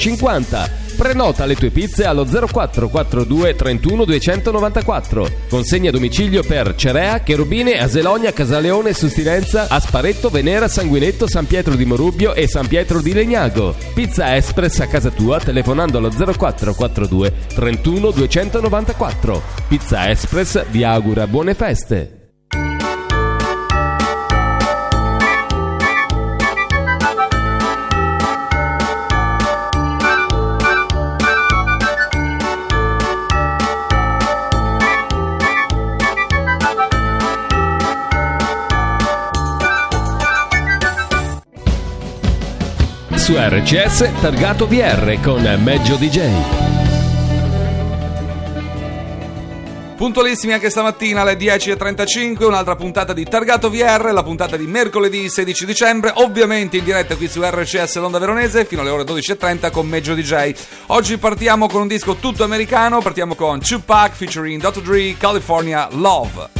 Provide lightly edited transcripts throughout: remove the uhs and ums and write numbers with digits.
50. Prenota le tue pizze allo 0442 31 294. Consegna a domicilio per Cerea, Cherubine, Aselonia, Casaleone, Sustirenza, Asparetto, Venera, Sanguinetto, San Pietro di Morubbio e San Pietro di Legnago. Pizza Express a casa tua telefonando allo 0442 31 294. Pizza Express vi augura buone feste. Su RCS Targato VR con Meggio DJ. Puntualissimi anche stamattina alle 10.35, un'altra puntata di Targato VR, la puntata di mercoledì 16 dicembre, ovviamente in diretta qui su RCS L'Onda Veronese fino alle ore 12.30 con Meggio DJ. Oggi partiamo con un disco tutto americano, partiamo con Tupac featuring Dr. Dre, California Love.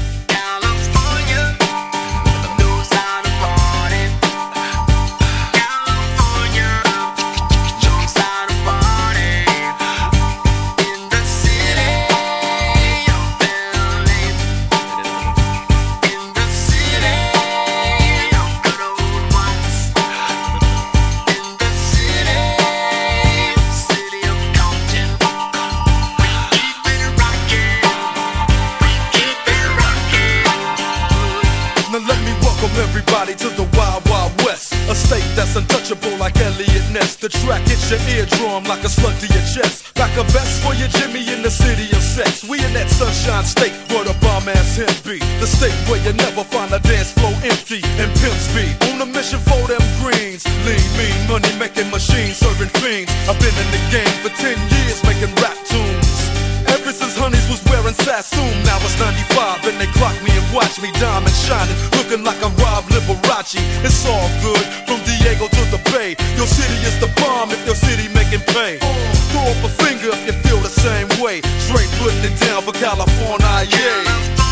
Untouchable like Elliot Ness. The track hits your eardrum like a slug to your chest. Back a vest for your Jimmy in the city of sex. We in that sunshine state where the bomb ass him be. The state where you never find a dance floor empty and pimp speed. On a mission for them greens. Lean, mean, money making machines serving fiends. I've been in the game for 10 years making rap tunes. Ever since Honeys was wearing Sassoon, now it's 95 and they clock me and watch me diamond shining, looking like I'm Rob Liberace. It's all good from Diego to the Bay. Your city is the bomb if your city making pay. Throw up a finger if you feel the same way. Straight putting it down for California, yeah.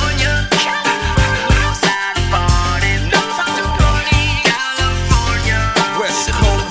West Coast.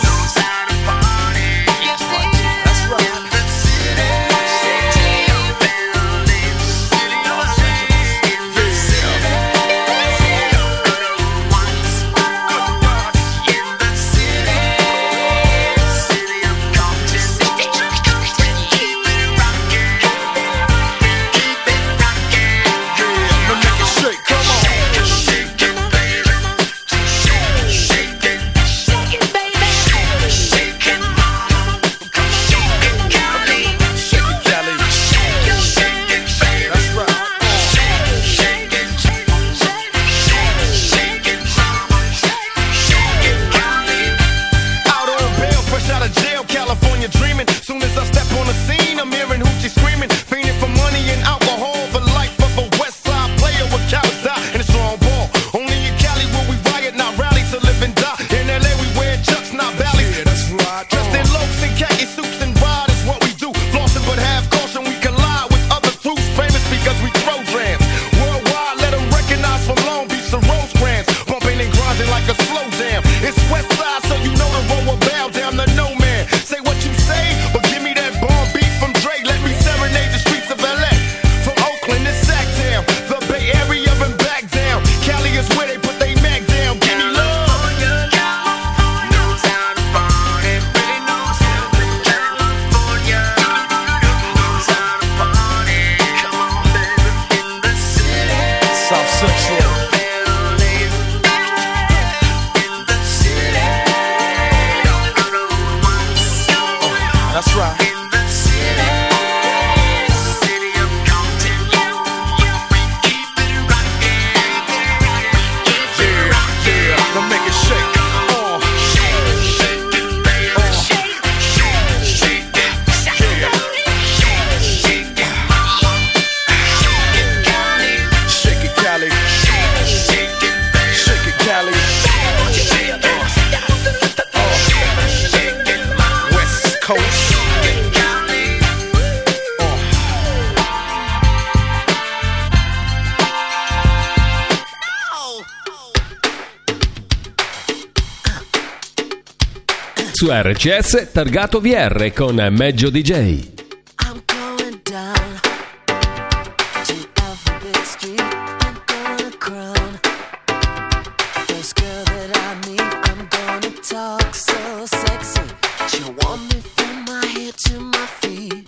Su RCS Targato VR con Meggio DJ. I'm going down to Alphabet Street. I'm gonna crown first girl that I meet. I'm gonna talk so sexy. She'll want me from my head to my feet.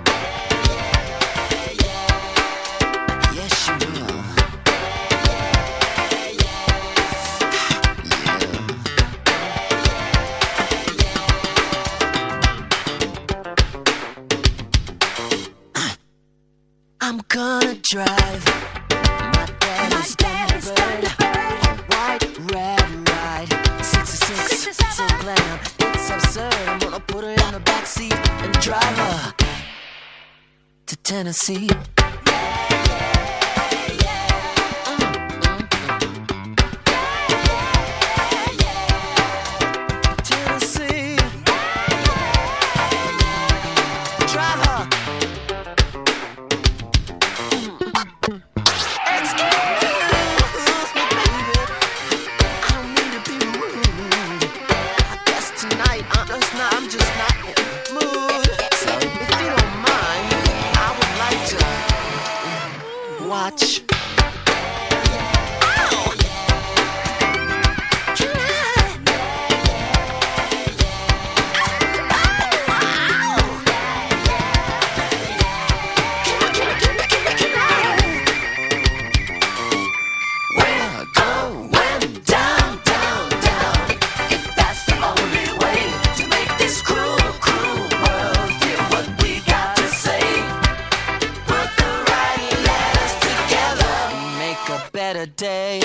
Yes, she will. I'm gonna drive my daddy's Thunderbird, a white red ride, 66, so glam, it's absurd. I'm gonna put her in the backseat and drive her to Tennessee. Tennessee, drive her. I'm just not in the mood. So if you don't mind, I would like to watch. Better day.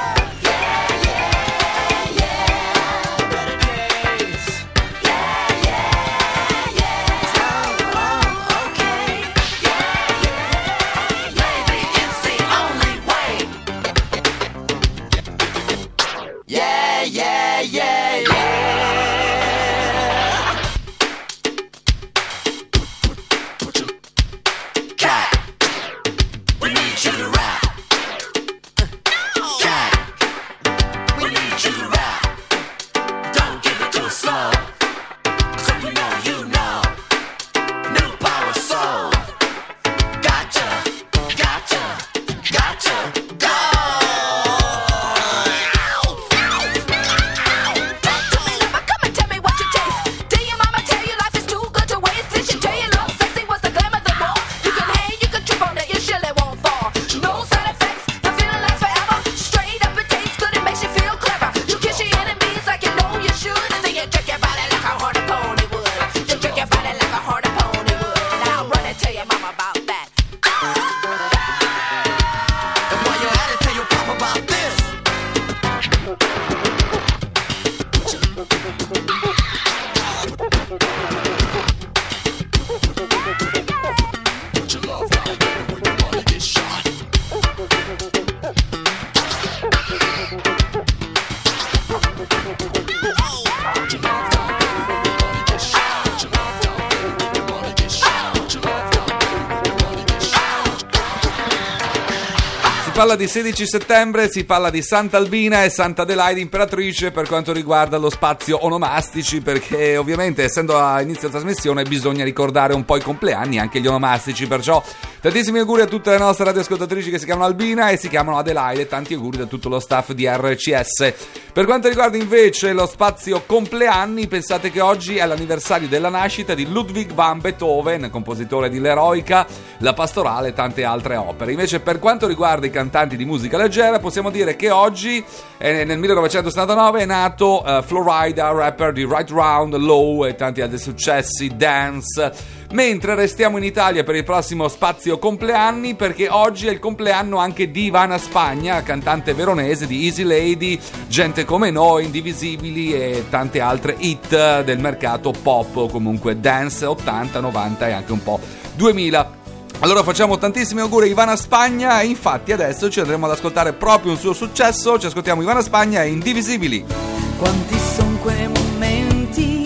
Si parla di 16 settembre, si parla di Sant'Albina e Sant'Adelaide Imperatrice per quanto riguarda lo spazio onomastici, perché ovviamente essendo a inizio trasmissione bisogna ricordare un po' i compleanni, anche gli onomastici, perciò tantissimi auguri a tutte le nostre radioascoltatrici che si chiamano Albina e si chiamano Adelaide, tanti auguri da tutto lo staff di RCS. Per quanto riguarda invece lo spazio compleanni, pensate che oggi è l'anniversario della nascita di Ludwig van Beethoven, compositore di L'Eroica, La Pastorale e tante altre opere. Invece per quanto riguarda i cantanti di musica leggera, possiamo dire che oggi, nel 1979, è nato Florida, rapper di Right Round, Low e tanti altri successi, Dance. Mentre restiamo in Italia per il prossimo spazio compleanni, perché oggi è il compleanno anche di Ivana Spagna, cantante veronese di Easy Lady, Gente come noi, Indivisibili e tante altre hit del mercato pop o comunque dance 80, 90 e anche un po' 2000. Allora facciamo tantissimi auguri a Ivana Spagna e infatti adesso ci andremo ad ascoltare proprio un suo successo. Ci ascoltiamo Ivana Spagna e Indivisibili. Quanti son quei momenti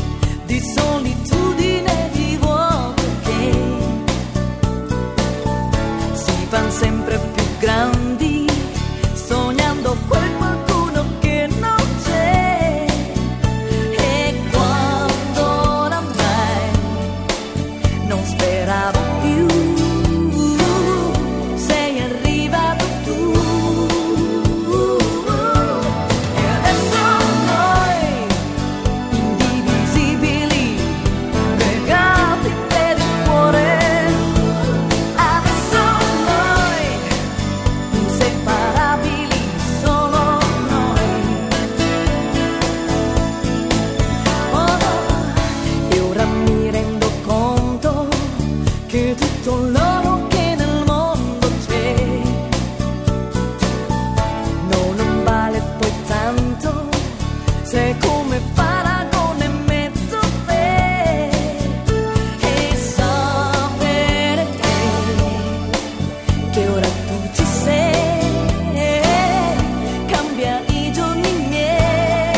di solitudine, di vuoto che si fan sempre più grandi, sognando quel qualcuno che non c'è. E quando tutto l'oro che nel mondo c'è. No, non vale poi tanto se come paragone metto te e sapere che ora tu ci sei, cambia i giorni miei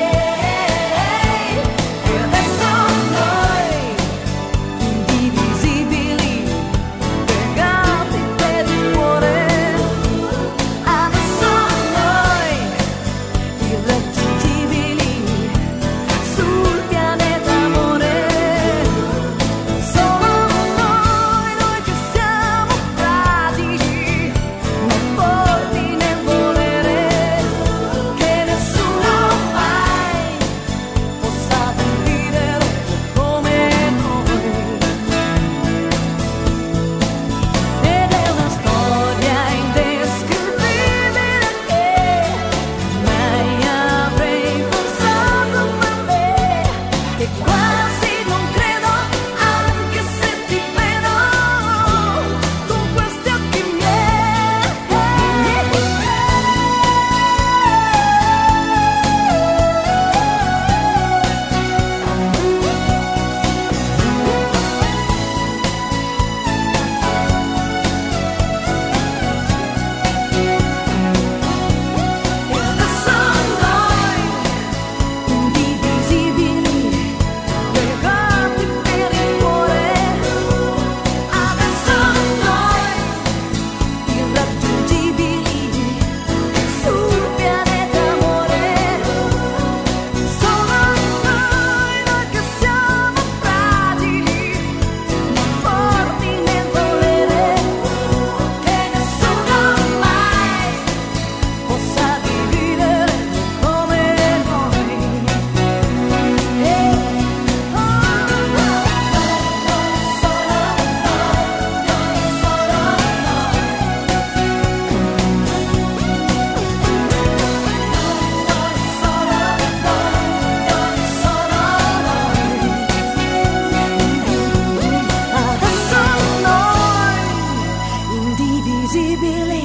e adesso noi indivisibili, legati per il cuore, adesso noi irraggiungibili sul pianeta amore, solo noi che siamo fragili, né forti né volere, che nessuno mai possa dividere come noi. Ed è una storia indescrivibile che mai avrei pensato per me, che quasi non credo anche se ti vedo con questi occhi miei. E adesso noi indivisibili, legati per il cuore, adesso noi irraggiungibili sul pianeta amore, solo noi che siamo fragili, né forti né volere, che nessuno mai possa dividere come noi. Adesso noi indivisibili.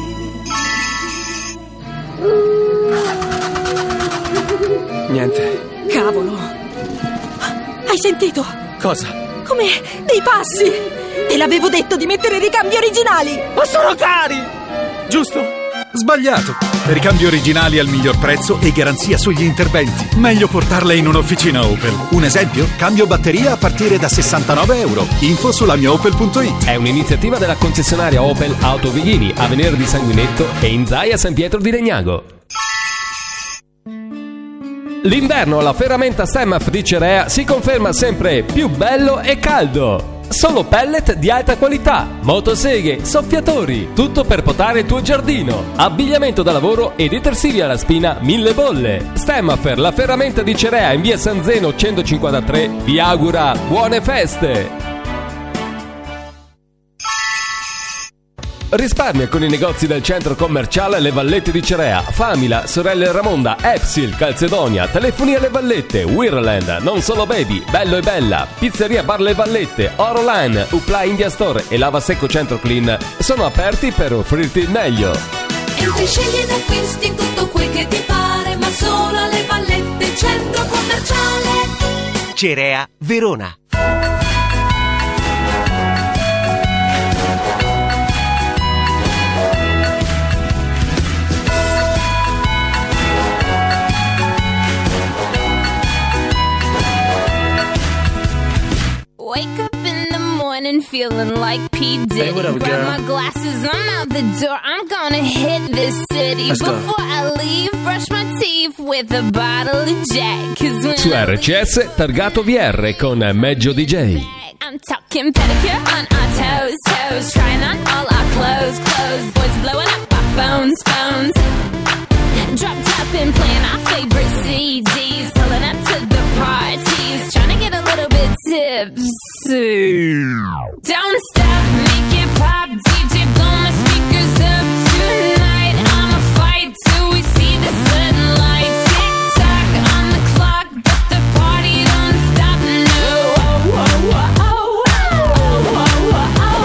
Niente. Cavolo! Hai sentito? Cosa? Come dei passi! Te l'avevo detto di mettere i ricambi originali! Ma sono cari! Giusto? Sbagliato. Ricambi originali al miglior prezzo e garanzia sugli interventi. Meglio portarle in un'officina Opel. Un esempio? Cambio batteria a partire da 69 euro. Info sulla mia Opel.it. È un'iniziativa della concessionaria Opel Auto Vighini a Venere di Sanguinetto e in Zaia San Pietro di Legnago. L'inverno alla ferramenta Stemaf di Cerea si conferma sempre più bello e caldo. Solo pellet di alta qualità, motoseghe, soffiatori, tutto per potare il tuo giardino. Abbigliamento da lavoro e detersivi alla spina 1000 bolle. Stemaf, la ferramenta di Cerea in via San Zeno 153, vi augura buone feste. Risparmia con i negozi del centro commerciale Le Vallette di Cerea, Famila, Sorelle Ramonda, Epsil, Calzedonia, Telefonia Le Vallette, Wirland, Non Solo Baby, Bello e Bella, Pizzeria Bar Le Vallette, Oroline, Upla India Store e Lava Secco Centro Clean sono aperti per offrirti il meglio. Entri, scegli ed acquisti tutto quel che ti pare, ma solo alle Vallette centro commerciale Cerea, Verona. Wake up in the morning feeling like P. Diddy. Hey, what up, Grab girl? my glasses, I'm out the door. I'm gonna hit this city. Let's go. Before I leave, brush my teeth with a bottle of Jack. 'Cause when Su I RCS Targato VR con Meggio DJ. I'm talking pedicure on our toes, toes. Trying on all our clothes, clothes. Boys blowing up our phones, phones. Drop top and playing our favorite CDs. Pulling up to the parties. Trying to get a little bit tipsy. Don't stop, make it pop. DJ, blow my speakers up tonight. I'ma fight till we see the sunlight. Tick tock on the clock, but the party don't stop. No. Oh, oh, oh, oh, oh, oh, oh, oh.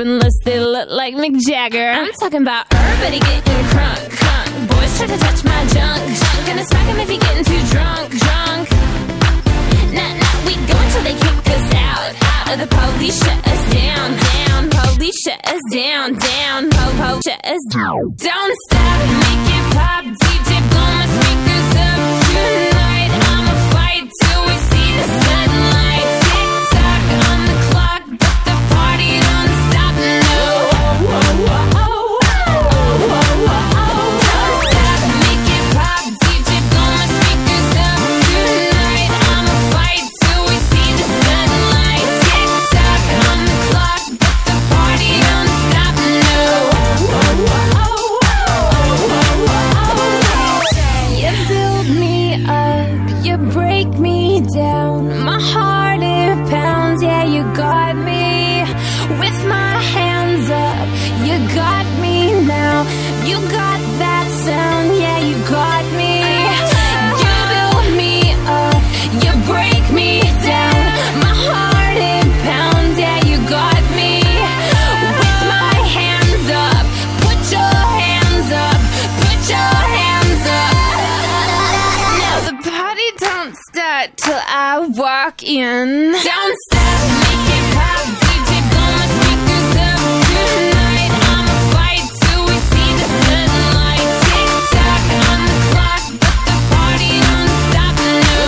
unless they look like Mick Jagger. I'm talking about everybody getting crunk, crunk. Boys try to touch my junk, junk. Gonna smack him if he getting too drunk, drunk. Nah, nah, we go until they kick us out, out. Or the police shut us down, down. Police shut us down, down. Po, shut us down. Don't stop, make it pop. DJ blow my speakers up tonight. I'ma fight till we see the sunlight. Tick tock on the clock, but the party don't stop, no. Don't stop, make it pop. DJ blow my speakers up tonight. I'ma fight till we see the sunlight. Tick tock on the clock, but the party don't stop, no. You build me up, you break me down. My heart it pounds, yeah, you got me. With my hands up, you got me now. You got that sound, yeah, you got me. You build me up, you break me down. My heart it pounds, yeah, you got me. With my hands up, put your hands up, put your hands up. Now the party don't start till I walk in. Don't stop, make it pop. DJ blow my speakers up tonight. I'ma fight till we see the sunlight. Tick tock on the clock, but the party don't stop, no.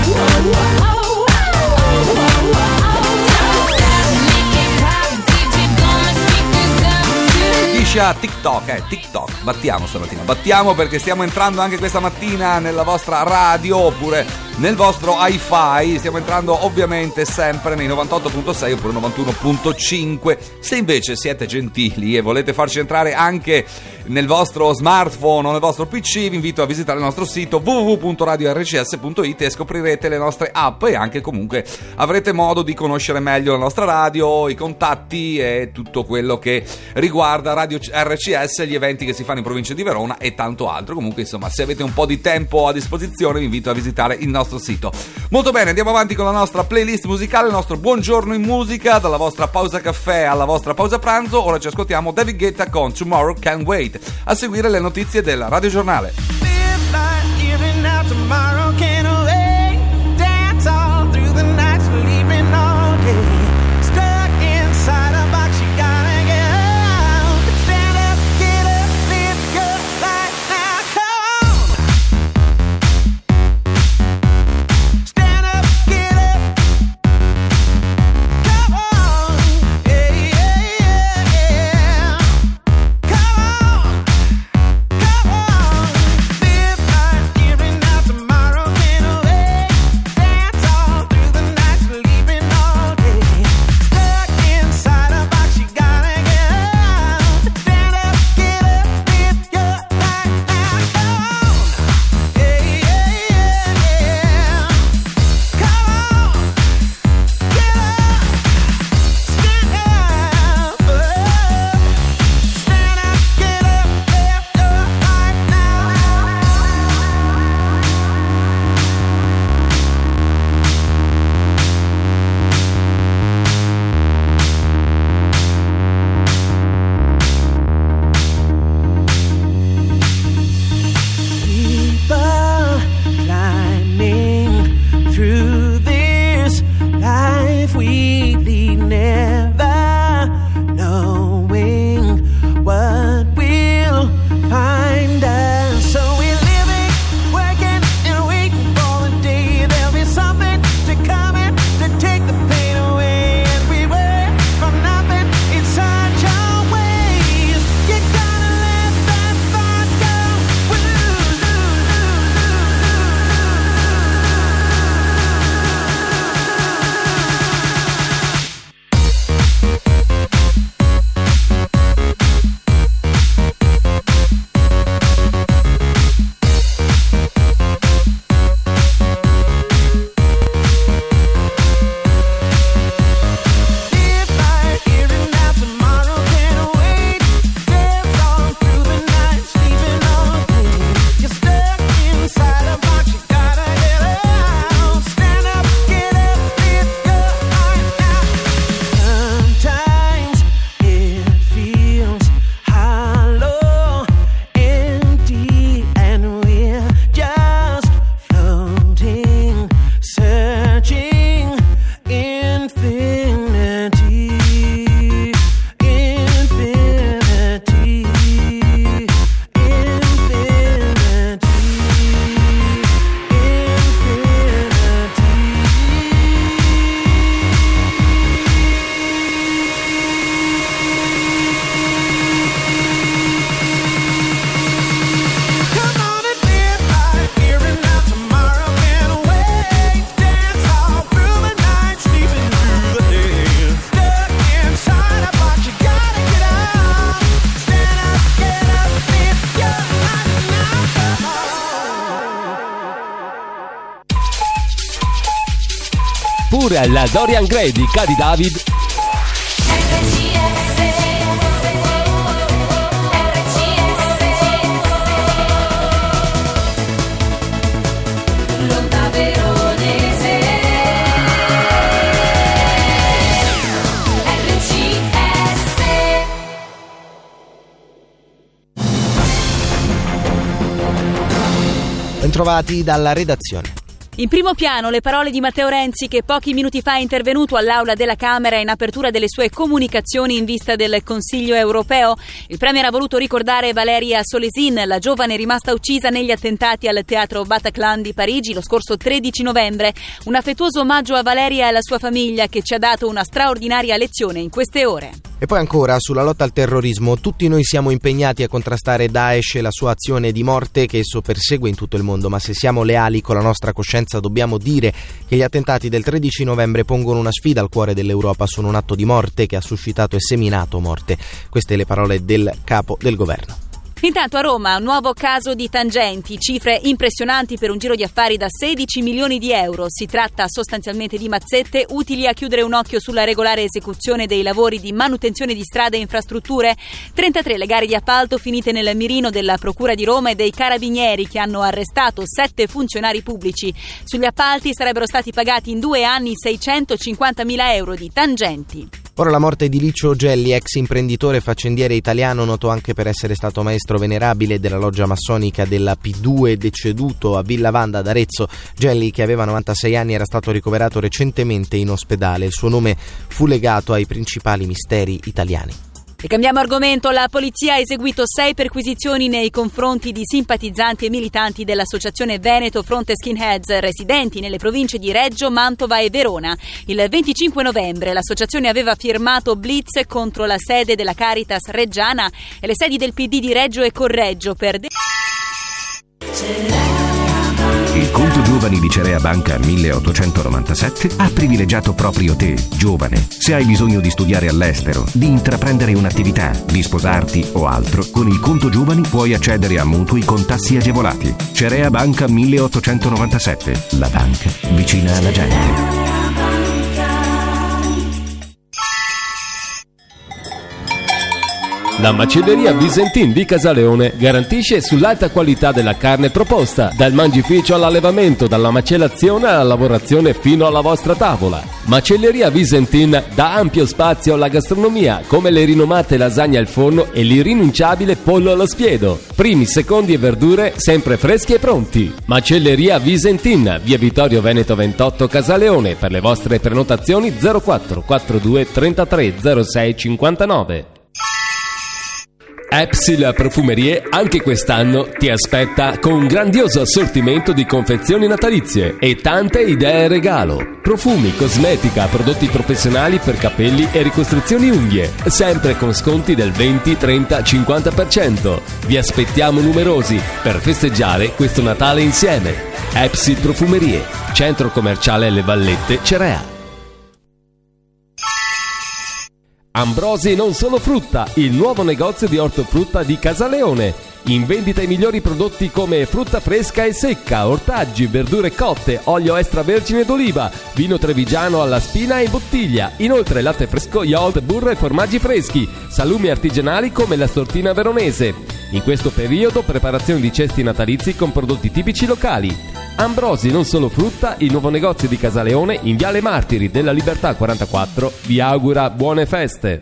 Don't stop, make it pop. DJ blow my speakers up tonight. Kisha, TikTok, TikTok, battiamo stamattina, battiamo perché stiamo entrando anche questa mattina nella vostra radio oppure nel vostro hi-fi, stiamo entrando ovviamente sempre nei 98.6 oppure 91.5. Se invece siete gentili e volete farci entrare anche nel vostro smartphone o nel vostro PC, vi invito a visitare il nostro sito www.radiorcs.it e scoprirete le nostre app e anche comunque avrete modo di conoscere meglio la nostra radio, i contatti e tutto quello che riguarda Radio RCS, gli eventi che si fanno in provincia di Verona e tanto altro. Comunque insomma, se avete un po' di tempo a disposizione vi invito a visitare il nostro sito. Molto bene, andiamo avanti con la nostra playlist musicale, il nostro buongiorno in musica, dalla vostra pausa caffè alla vostra pausa pranzo. Ora ci ascoltiamo David Guetta con Tomorrow Can't Wait. A seguire le notizie del Radio Giornale. Tomorrow oppure alla Dorian Gray di Cady David. Bentrovati dalla redazione. In primo piano le parole di Matteo Renzi, che pochi minuti fa è intervenuto all'Aula della Camera in apertura delle sue comunicazioni in vista del Consiglio europeo. Il Premier ha voluto ricordare Valeria Solesin, la giovane rimasta uccisa negli attentati al teatro Bataclan di Parigi lo scorso 13 novembre. Un affettuoso omaggio a Valeria e alla sua famiglia, che ci ha dato una straordinaria lezione in queste ore. E poi ancora sulla lotta al terrorismo. Tutti noi siamo impegnati a contrastare Daesh e la sua azione di morte che esso persegue in tutto il mondo, ma se siamo leali con la nostra coscienza dobbiamo dire che gli attentati del 13 novembre pongono una sfida al cuore dell'Europa, sono un atto di morte che ha suscitato e seminato morte. Queste le parole del capo del governo. Intanto a Roma un nuovo caso di tangenti, cifre impressionanti per un giro di affari da 16 milioni di euro. Si tratta sostanzialmente di mazzette utili a chiudere un occhio sulla regolare esecuzione dei lavori di manutenzione di strade e infrastrutture. 33 le gare di appalto finite nel mirino della Procura di Roma e dei Carabinieri, che hanno arrestato 7 funzionari pubblici. Sugli appalti sarebbero stati pagati in 2 anni 650.000 euro di tangenti. Ora la morte di Licio Gelli, ex imprenditore faccendiere italiano, noto anche per essere stato maestro venerabile della loggia massonica della P2, deceduto a Villa Vanda ad Arezzo. Gelli, che aveva 96 anni, era stato ricoverato recentemente in ospedale. Il suo nome fu legato ai principali misteri italiani. E cambiamo argomento. La polizia ha eseguito 6 perquisizioni nei confronti di simpatizzanti e militanti dell'associazione Veneto Fronte Skinheads residenti nelle province di Reggio, Mantova e Verona. Il 25 novembre l'associazione aveva firmato blitz contro la sede della Caritas reggiana e le sedi del PD di Reggio e Correggio per Il conto giovani di Cerea Banca 1897 ha privilegiato proprio te, giovane. Se hai bisogno di studiare all'estero, di intraprendere un'attività, di sposarti o altro, con il conto giovani puoi accedere a mutui con tassi agevolati. Cerea Banca 1897, la banca vicina alla gente. La macelleria Visentin di Casaleone garantisce sull'alta qualità della carne proposta, dal mangificio all'allevamento, dalla macellazione alla lavorazione fino alla vostra tavola. Macelleria Visentin dà ampio spazio alla gastronomia, come le rinomate lasagne al forno e l'irrinunciabile pollo allo spiedo. Primi, secondi e verdure sempre freschi e pronti. Macelleria Visentin, via Vittorio Veneto 28 Casaleone. Per le vostre prenotazioni 04 42 33 06 59. Epsil Profumerie anche quest'anno ti aspetta con un grandioso assortimento di confezioni natalizie e tante idee regalo. Profumi, cosmetica, prodotti professionali per capelli e ricostruzioni unghie, sempre con sconti del 20, 30, 50%. Vi aspettiamo numerosi per festeggiare questo Natale insieme. Epsil Profumerie, centro commerciale Le Vallette, Cerea. Ambrosi non solo frutta, il nuovo negozio di ortofrutta di Casaleone. In vendita i migliori prodotti come frutta fresca e secca, ortaggi, verdure cotte, olio extravergine d'oliva, vino trevigiano alla spina e in bottiglia. Inoltre latte fresco, yogurt, burro e formaggi freschi, salumi artigianali come la stortina veronese. In questo periodo preparazione di cesti natalizi con prodotti tipici locali. Ambrosi non solo frutta, il nuovo negozio di Casaleone in Viale Martiri della Libertà 44 vi augura buone feste.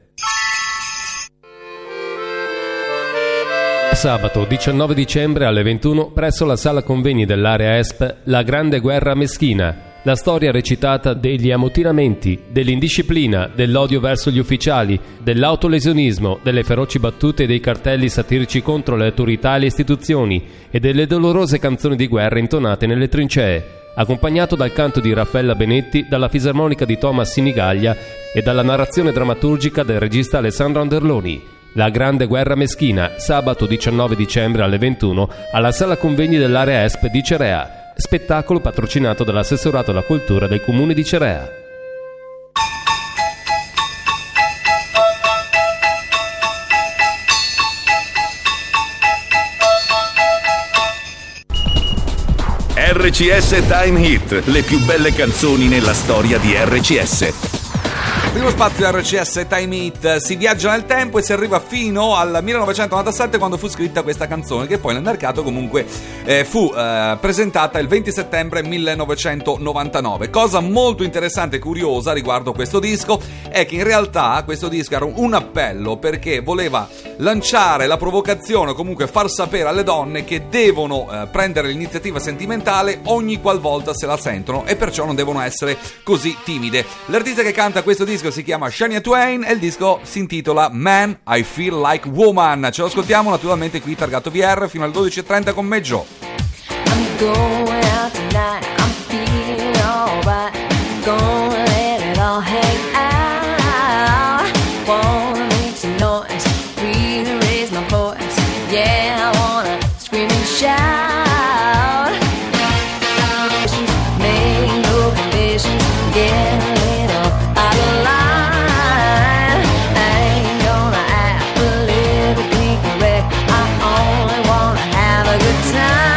Sabato 19 dicembre alle 21 presso la sala convegni dell'area ESP La Grande Guerra Meschina. La storia recitata degli ammutinamenti, dell'indisciplina, dell'odio verso gli ufficiali, dell'autolesionismo, delle feroci battute e dei cartelli satirici contro le autorità e le istituzioni e delle dolorose canzoni di guerra intonate nelle trincee, accompagnato dal canto di Raffaella Benetti, dalla fisarmonica di Thomas Sinigaglia e dalla narrazione drammaturgica del regista Alessandro Anderloni. La Grande Guerra Meschina, sabato 19 dicembre alle 21 alla sala convegni dell'area ESP di Cerea. Spettacolo patrocinato dall'assessorato alla cultura del comune di Cerea. RCS Time Hit, le più belle canzoni nella storia di RCS. Primo spazio RCS Time Hit, si viaggia nel tempo e si arriva fino al 1997 quando fu scritta questa canzone, che poi nel mercato comunque fu presentata il 20 settembre 1999. Cosa molto interessante e curiosa riguardo questo disco è che in realtà questo disco era un appello, perché voleva lanciare la provocazione, o comunque far sapere alle donne che devono prendere l'iniziativa sentimentale ogni qualvolta se la sentono, e perciò non devono essere così timide. L'artista che canta questo disco si chiama Shania Twain e il disco si intitola Man, I Feel Like Woman. Ce lo ascoltiamo naturalmente qui Targato VR fino alle 12:30 con Meggio. I'm going out tonight, I'm feeling alright, gonna let it all hang out, wanna make some noise, really raise my voice, yeah, I wanna scream and shout, make no conditions, get a little out of line, I ain't gonna act politically correct, I only wanna have a good time.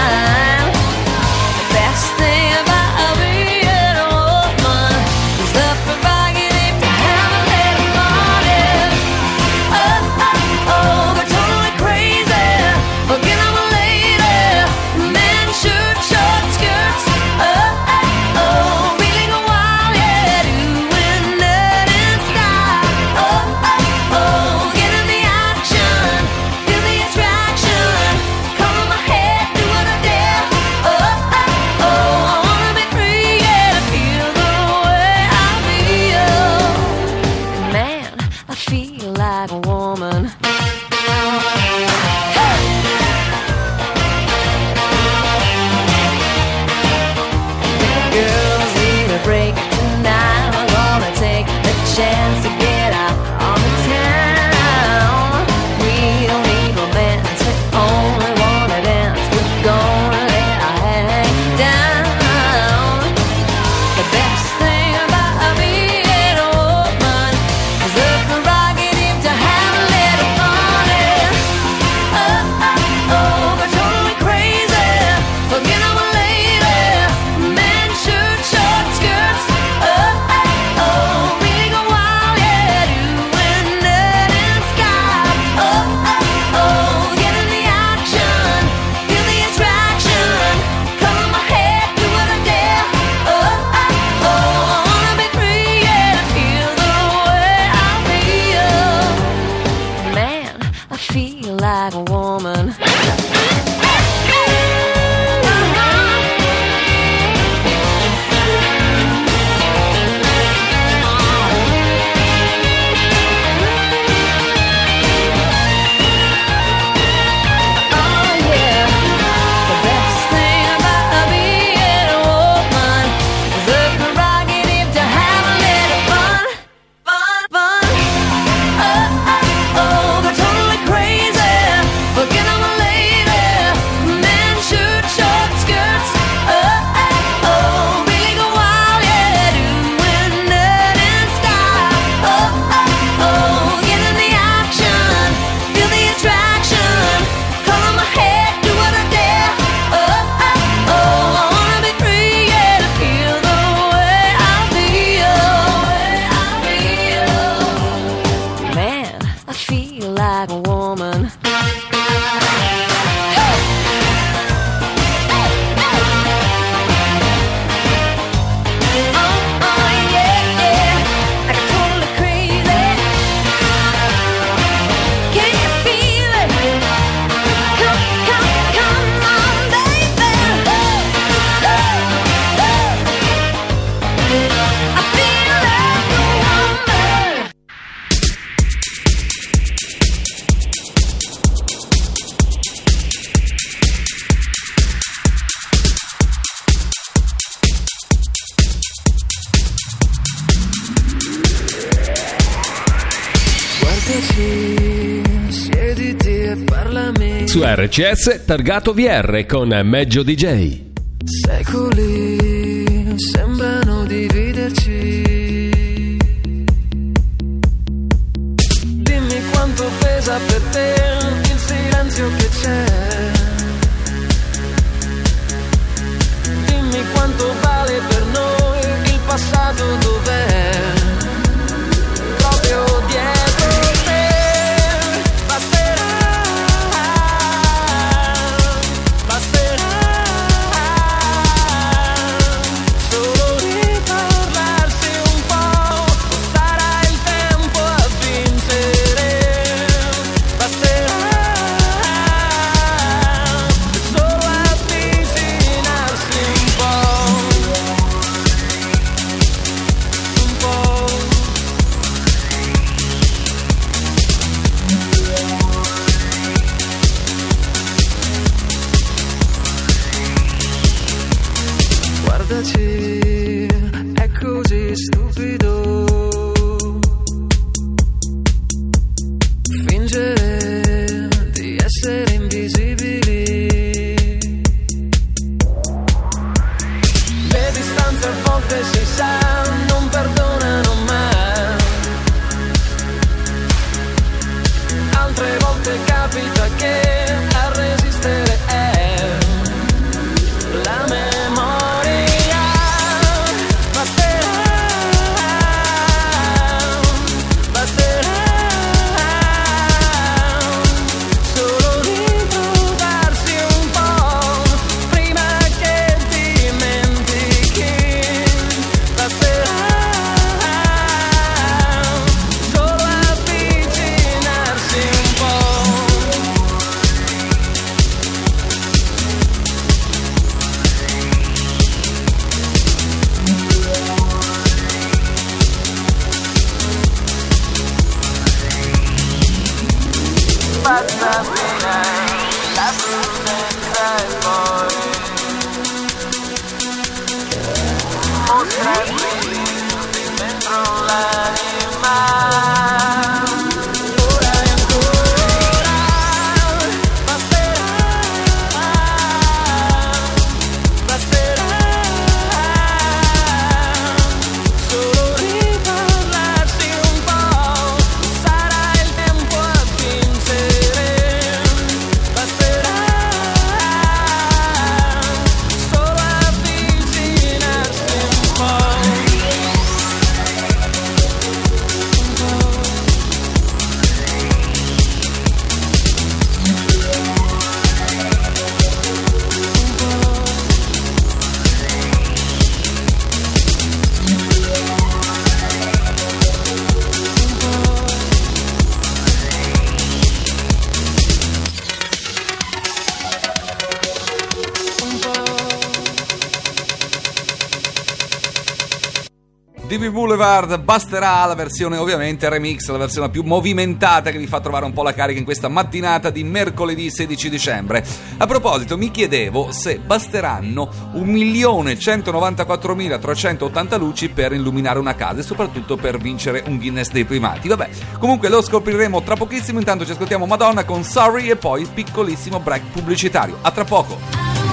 Su RCS Targato VR con Meggio DJ. Secoli sembrano dividerci. Dimmi quanto pesa per te il silenzio che c'è. passa appena la prudenza e poi mostrarti dentro l'anima. DB Boulevard, basterà, la versione ovviamente remix, la versione più movimentata che vi fa trovare un po' la carica in questa mattinata di mercoledì 16 dicembre. A proposito, mi chiedevo se basteranno 1.194.380 luci per illuminare una casa e soprattutto per vincere un Guinness dei primati. Vabbè, comunque lo scopriremo tra pochissimo, intanto ci ascoltiamo Madonna con Sorry e poi piccolissimo break pubblicitario. A tra poco.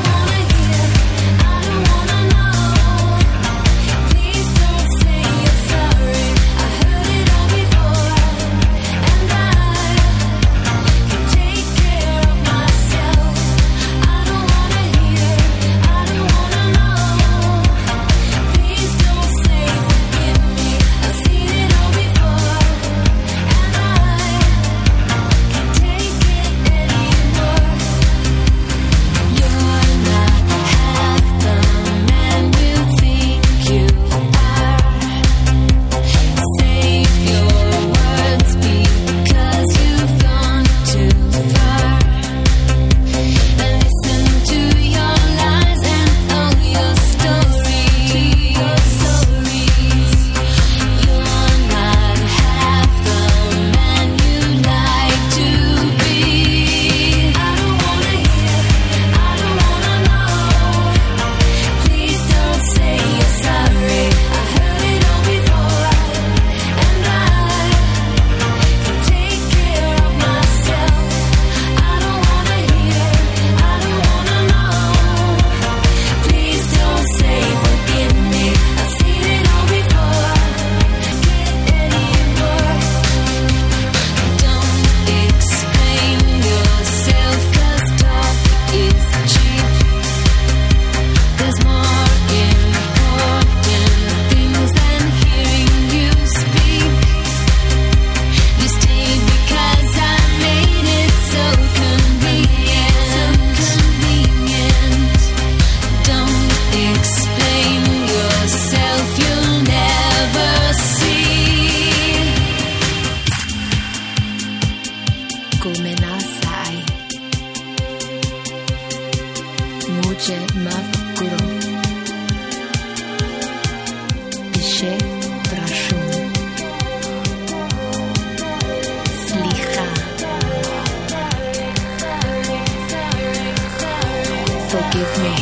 Forgive me.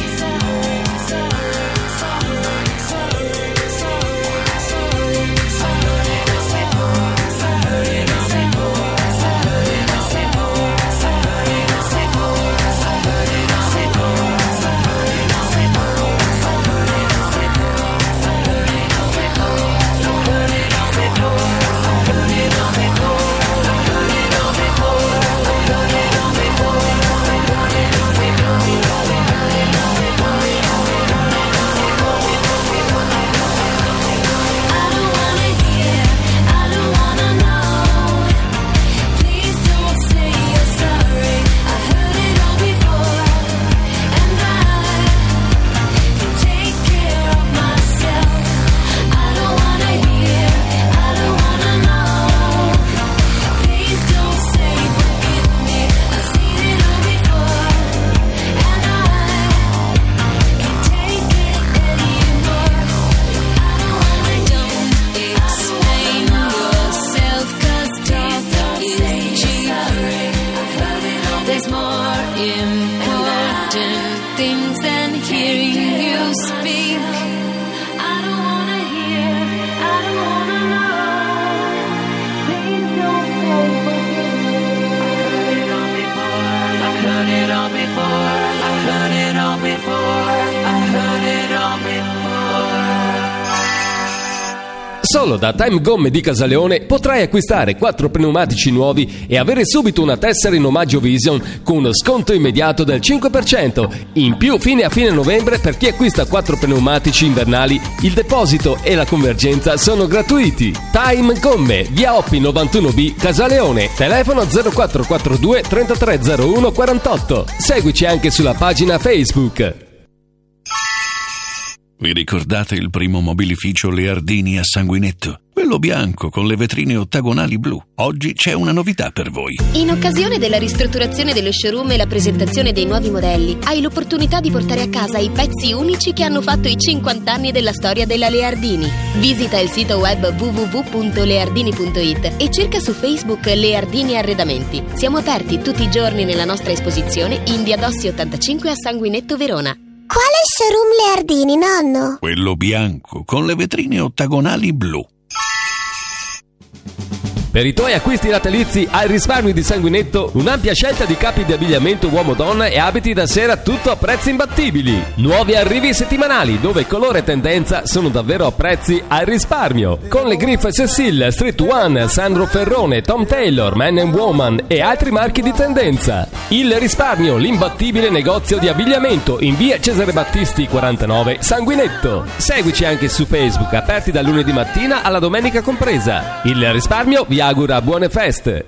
solo da Time Gomme di Casaleone potrai acquistare 4 pneumatici nuovi e avere subito una tessera in omaggio Vision con uno sconto immediato del 5%. In più, fino a fine novembre, per chi acquista 4 pneumatici invernali, il deposito e la convergenza sono gratuiti. Time Gomme, via Oppi 91B, Casaleone, telefono 0442 3301 48. Seguici anche sulla pagina Facebook. Vi ricordate il primo mobilificio Leardini a Sanguinetto? Quello bianco con le vetrine ottagonali blu. Oggi c'è una novità per voi. In occasione della ristrutturazione dello showroom e la presentazione dei nuovi modelli, hai l'opportunità di portare a casa i pezzi unici che hanno fatto i 50 anni della storia della Leardini. Visita il sito web www.leardini.it e cerca su Facebook Leardini Arredamenti. Siamo aperti tutti i giorni nella nostra esposizione in via Dossi 85 a Sanguinetto, Verona. Quale showroom Leardini, nonno? Quello bianco con le vetrine ottagonali blu. Per i tuoi acquisti natalizi al Risparmio di Sanguinetto, un'ampia scelta di capi di abbigliamento uomo-donna e abiti da sera, tutto a prezzi imbattibili. Nuovi arrivi settimanali dove colore e tendenza sono davvero a prezzi al risparmio. Con le griffe Cecil, Street One, Sandro Ferrone, Tom Taylor, Man & Woman e altri marchi di tendenza. Il Risparmio, l'imbattibile negozio di abbigliamento in via Cesare Battisti 49, Sanguinetto. Seguici anche su Facebook, aperti dal lunedì mattina alla domenica compresa. Il Risparmio vi augura buone feste.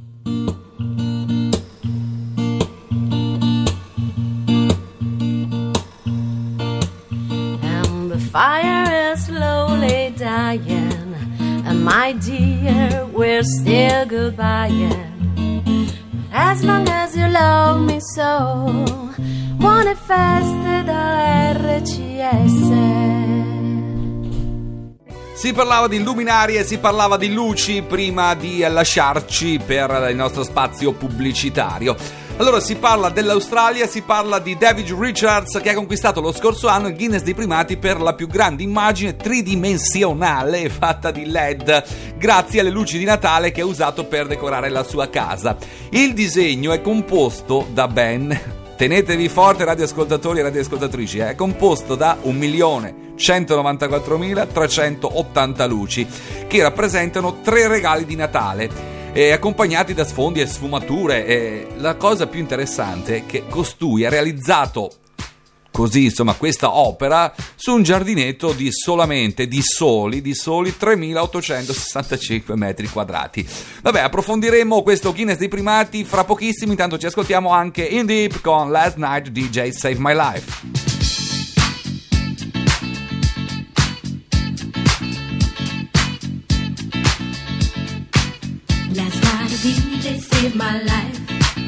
And the fire is slowly dying, and my dear, we're still goodbying. As long as you love me so, buone feste da RCS. Si parlava di luminari e si parlava di luci prima di lasciarci per il nostro spazio pubblicitario. Allora si parla dell'Australia, si parla di David Richards che ha conquistato lo scorso anno il Guinness dei primati per la più grande immagine tridimensionale fatta di LED grazie alle luci di Natale che ha usato per decorare la sua casa. Il disegno è composto da ben... Tenetevi forte radioascoltatori e radioascoltatrici, è composto da 1.194.380 luci che rappresentano 3 regali di Natale, accompagnati da sfondi e sfumature. La cosa più interessante è che costui ha realizzato così, insomma, questa opera su un giardinetto di soli 3.865 metri quadrati. Vabbè, approfondiremo questo Guinness dei primati fra pochissimo. Intanto ci ascoltiamo anche In Deep con Last Night DJ Save My Life. Last night a DJ saved my life.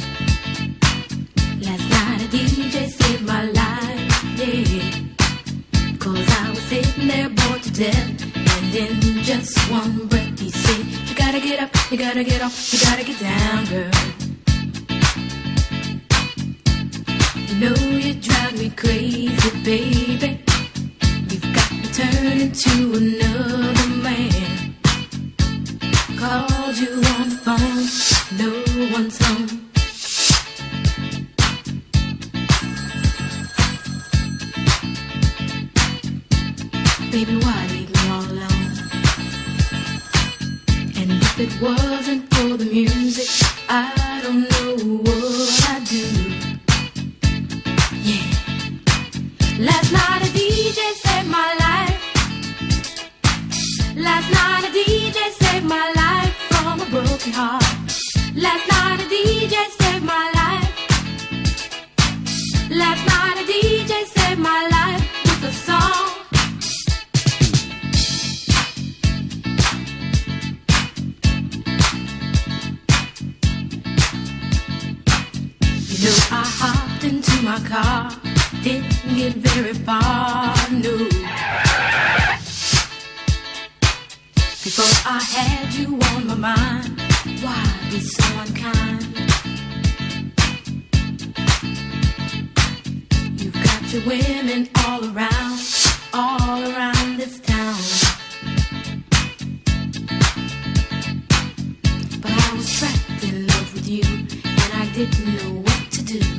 Last night a DJ saved my life. Yeah, 'cause I was sitting there bored to death, and in just one breath he said, you gotta get up, you gotta get off, you gotta get down, girl. You know you drive me crazy, baby. You've got to turn into another man. Called you on the phone, no one's home. Baby, why leave me all alone? And if it wasn't for the music, I don't know what I'd do. Yeah. Last night a DJ saved my life. Last night a DJ saved my life from a broken heart. Last night a DJ saved my life. Last night a DJ saved my life with a song. I hopped into my car, didn't get very far, no. Before I had you on my mind, why be so unkind? You've got your women all around this town. But I was trapped in love with you, and I didn't know what to do.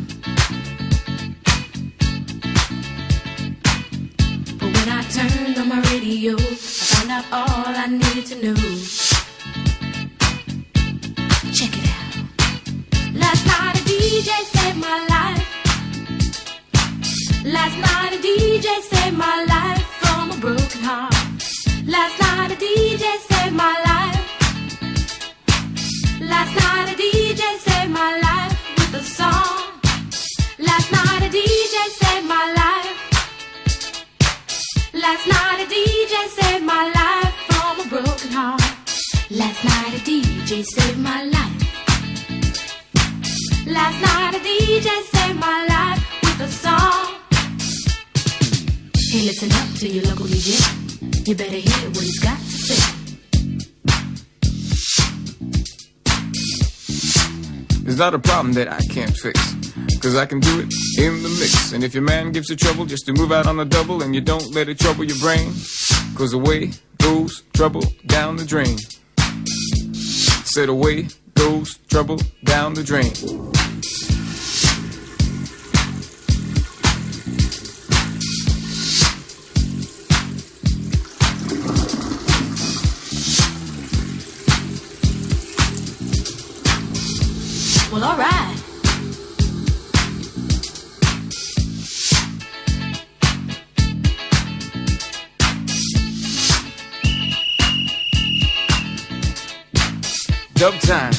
But when I turned on my radio, I found out all I wanted to know. Check it out. Last night a DJ saved my life. Last night a DJ saved my life from a broken heart. Last night a DJ saved my life. Last night a DJ saved my life with a song. Last night a DJ saved my life. Last night a DJ saved my life from a broken heart. Last night a DJ saved my life. Last night a DJ saved my life with a song. Hey, listen up to your local DJ. You better hear what he's got to say. It's not a problem that I can't fix, 'cause I can do it in the mix. And if your man gives you trouble, just to move out on the double, and you don't let it trouble your brain, 'cause away goes trouble down the drain. Said away goes trouble down the drain. Well, all right. Dub time.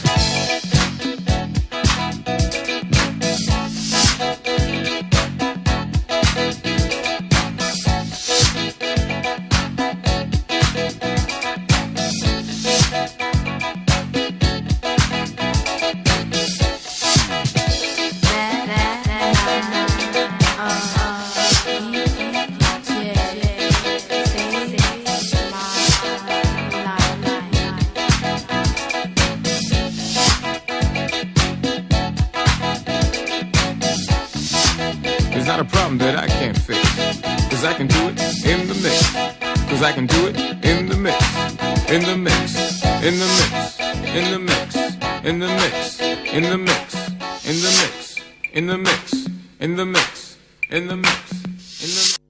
It's not a problem that I can't fix, 'cause I can do it in the mix. 'Cause I can do it in the mix. In the mix. In the mix. In the mix. In the mix. In the mix. In the mix. In the mix. In the mix. In the mix. In the mix.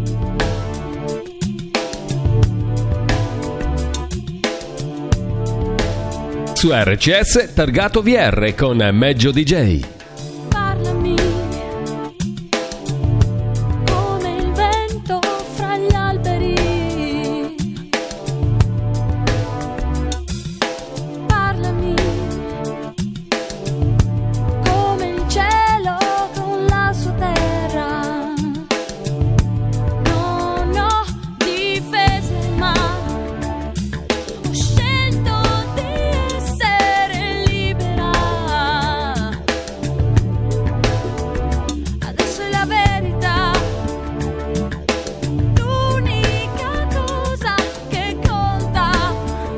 Su RCS Targato VR con Meggio DJ. Parlami come il vento fra gli alberi. Parlami come il cielo con la sua terra. Non ho difese ma ho scelto di essere libera. Adesso è la verità, l'unica cosa che conta.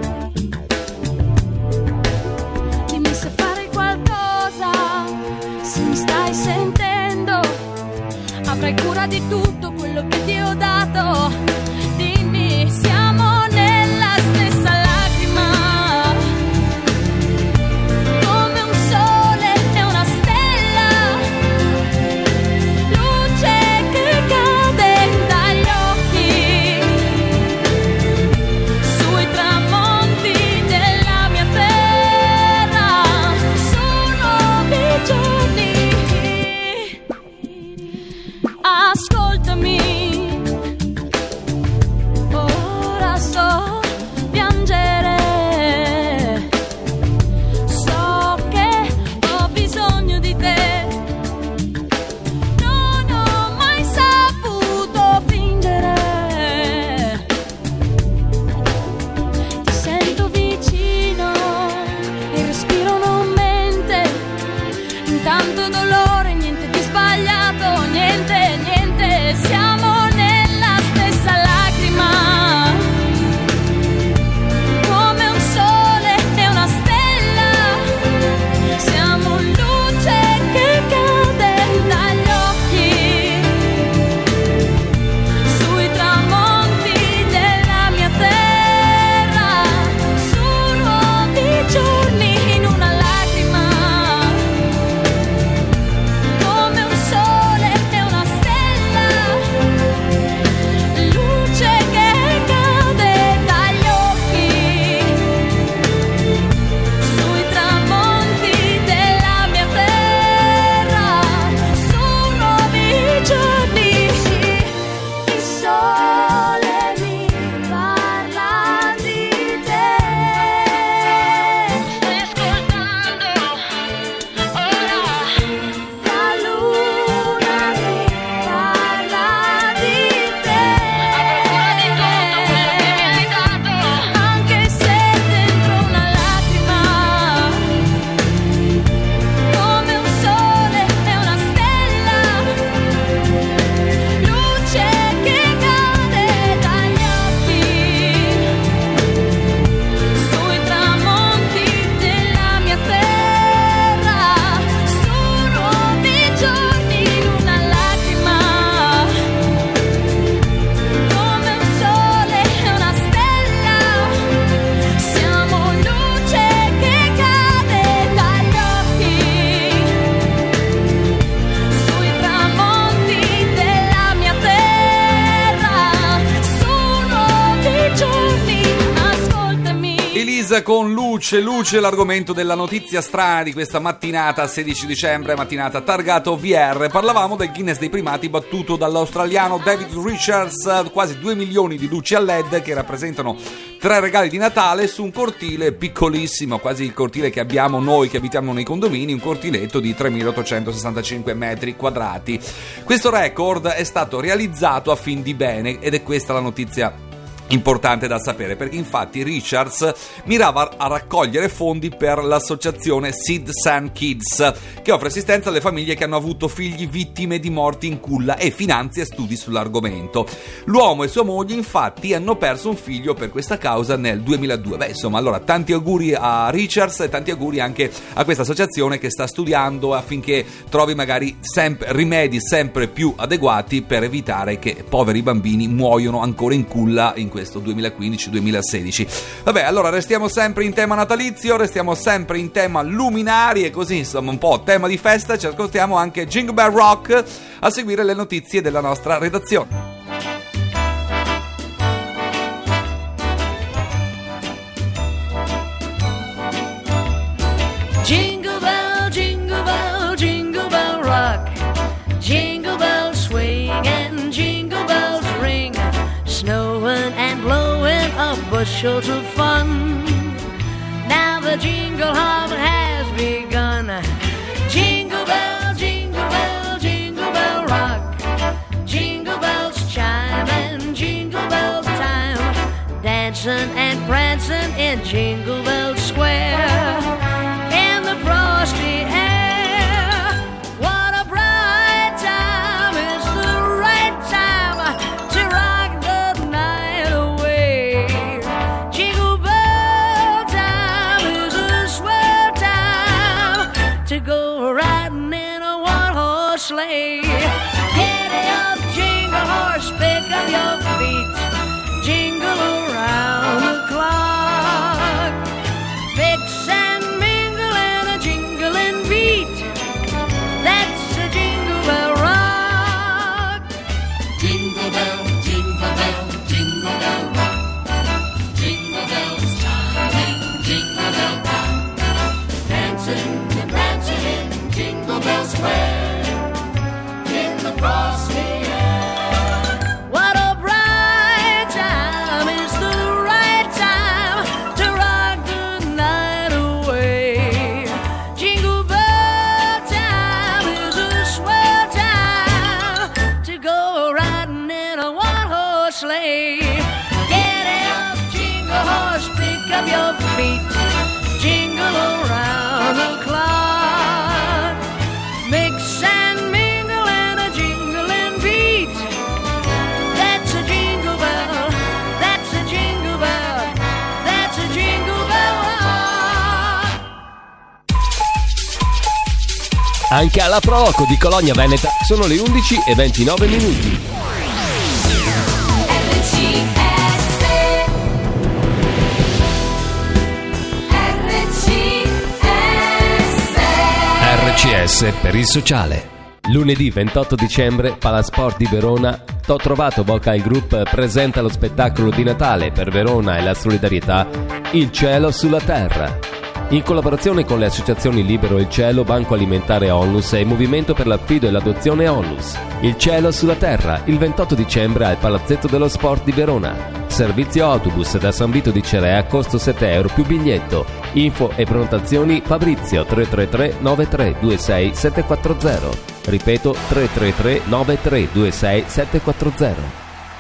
Dimmi se fare qualcosa, se mi stai sentendo. Avrai cura di tutto quello che ti ho dato. Dimmi, siamo nella stessa lacrima, come un sole e una stella, luce che cade dagli occhi, sui tramonti della mia terra. Sono nuovi giorni, ascoltami. Elisa con Luce, l'argomento della notizia strana di questa mattinata 16 dicembre, mattinata targato VR. Parlavamo del Guinness dei primati battuto dall'australiano David Richards, quasi 2 milioni di luci a LED che rappresentano 3 regali di Natale su un cortile piccolissimo, quasi il cortile che abbiamo noi che abitiamo nei condomini, un cortiletto di 3.865 metri quadrati. Questo record è stato realizzato a fin di bene ed è questa la notizia importante da sapere, perché infatti Richards mirava a raccogliere fondi per l'associazione Sid San Kids, che offre assistenza alle famiglie che hanno avuto figli vittime di morti in culla e finanzia studi sull'argomento. L'uomo e sua moglie infatti hanno perso un figlio per questa causa nel 2002. Beh, insomma, allora tanti auguri a Richards e tanti auguri anche a questa associazione che sta studiando affinché trovi magari rimedi sempre più adeguati per evitare che poveri bambini muoiono ancora in culla in questo 2015-2016. Vabbè, allora restiamo sempre in tema natalizio, restiamo sempre in tema luminari e così, insomma, un po' tema di festa. Ci ascoltiamo anche Jingle Bell Rock a seguire le notizie della nostra redazione. Jingle bell, jingle bell, jingle bell rock. Jingle bells swing and jingle bells ring. Snowing and blowing up bushels of fun. Now the jingle hop has begun. Jingle bell, jingle bell, jingle bell rock. Jingle bells chime and jingle bell time. Dancing and prancing in Jingle Bell Square. In the frosty air, what a bright time, it's the right time to rock the night away. Jingle bell time is a swell time to go riding in a one-horse sleigh. Giddy up, jingle horse, pick up your feet, jingle around the clock. Mix and mingle in a jingling beat, that's a Jingle Bell Rock. Jingle bell, jingle bell, jingle bell rock. Jingle bells chiming, jingle bell time. Dancing and prancing in Jingle Bell Square. In the frosty air. What a bright time, is the right time to rock the night away. Jingle bell time is a swell time to go riding in a one-horse sleigh. Get up, jingle horse, pick up your feet, jingle around the clock. Mix and mingle in a jingling beat, that's a jingle bell, that's a jingle bell, that's a Jingle Bell Rock. Anche alla Proloco di Cologna Veneta sono le 11:29. RCS per il sociale. Lunedì 28 dicembre, Palasport di Verona, T'ho trovato Vocal Group presenta lo spettacolo di Natale per Verona e la solidarietà Il cielo sulla terra. In collaborazione con le associazioni Libero il Cielo, Banco Alimentare Onlus e Movimento per l'Affido e l'Adozione Onlus. Il cielo sulla terra, il 28 dicembre al Palazzetto dello Sport di Verona. Servizio autobus da San Vito di Cerea, costo 7 euro più biglietto. Info e prenotazioni Fabrizio 333 9326 740. Ripeto 333 9326 740.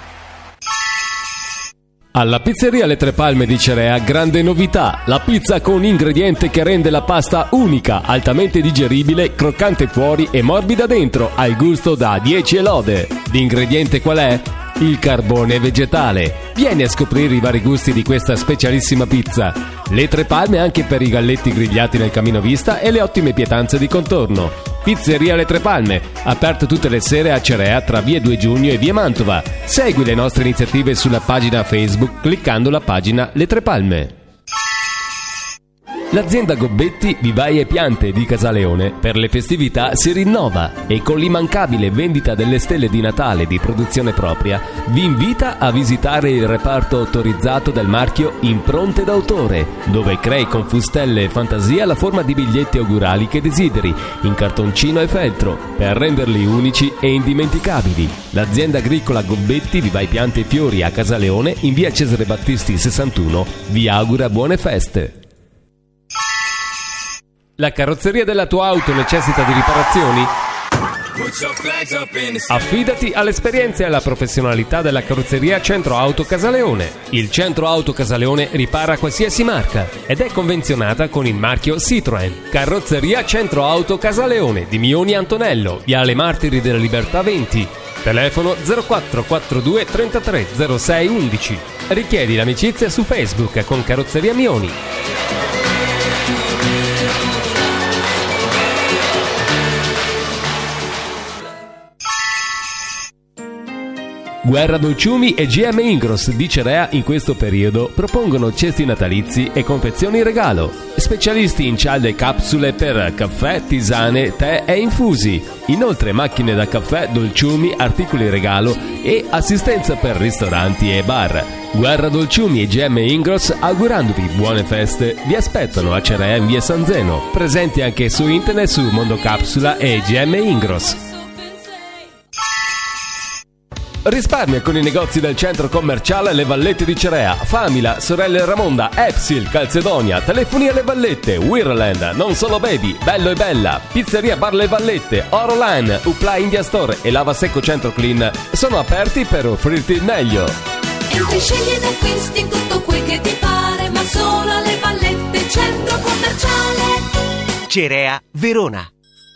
Alla pizzeria Le Tre Palme di Cerea, grande novità, la pizza con ingrediente che rende la pasta unica, altamente digeribile, croccante fuori e morbida dentro, al gusto da 10 e lode. L'ingrediente qual è? Il carbone vegetale. Vieni a scoprire i vari gusti di questa specialissima pizza. Le Tre Palme anche per i galletti grigliati nel camino vista e le ottime pietanze di contorno. Pizzeria Le Tre Palme, aperto tutte le sere a Cerea tra via 2 Giugno e via Mantova. Segui le nostre iniziative sulla pagina Facebook cliccando la pagina Le Tre Palme. L'azienda Gobbetti Vivaie e Piante di Casaleone per le festività si rinnova e con l'immancabile vendita delle stelle di Natale di produzione propria vi invita a visitare il reparto autorizzato del marchio Impronte d'autore, dove crei con fustelle e fantasia la forma di biglietti augurali che desideri, in cartoncino e feltro, per renderli unici e indimenticabili. L'azienda agricola Gobbetti Vivaie Piante e Fiori a Casaleone, in via Cesare Battisti 61, vi augura buone feste. La carrozzeria della tua auto necessita di riparazioni? Affidati all'esperienza e alla professionalità della carrozzeria Centro Auto Casaleone. Il Centro Auto Casaleone ripara qualsiasi marca ed è convenzionata con il marchio Citroën. Carrozzeria Centro Auto Casaleone di Mioni Antonello, Viale Martiri della Libertà 20. Telefono 0442 33 06 11. Richiedi l'amicizia su Facebook con Carrozzeria Mioni. Guerra Dolciumi e GM Ingros di Cerea in questo periodo propongono cesti natalizi e confezioni regalo. Specialisti in cialde e capsule per caffè, tisane, tè e infusi. Inoltre macchine da caffè, dolciumi, articoli regalo e assistenza per ristoranti e bar. Guerra Dolciumi e GM Ingros, augurandovi buone feste, vi aspettano a Cerea in via San Zeno. Presenti anche su internet su Mondo Capsula e GM Ingros. Risparmia con i negozi del centro commerciale Le Vallette di Cerea, Famila, Sorelle Ramonda, Epsil, Calzedonia, Telefoni alle Vallette, Wirland, Non Solo Baby, Bello e Bella, Pizzeria Bar Le Vallette, Oroline, Upla India Store e Lava Secco Centro Clean sono aperti per offrirti il meglio. Entri, scegli ed acquisti tutto quel che ti pare, ma solo alle Vallette, centro commerciale Cerea, Verona.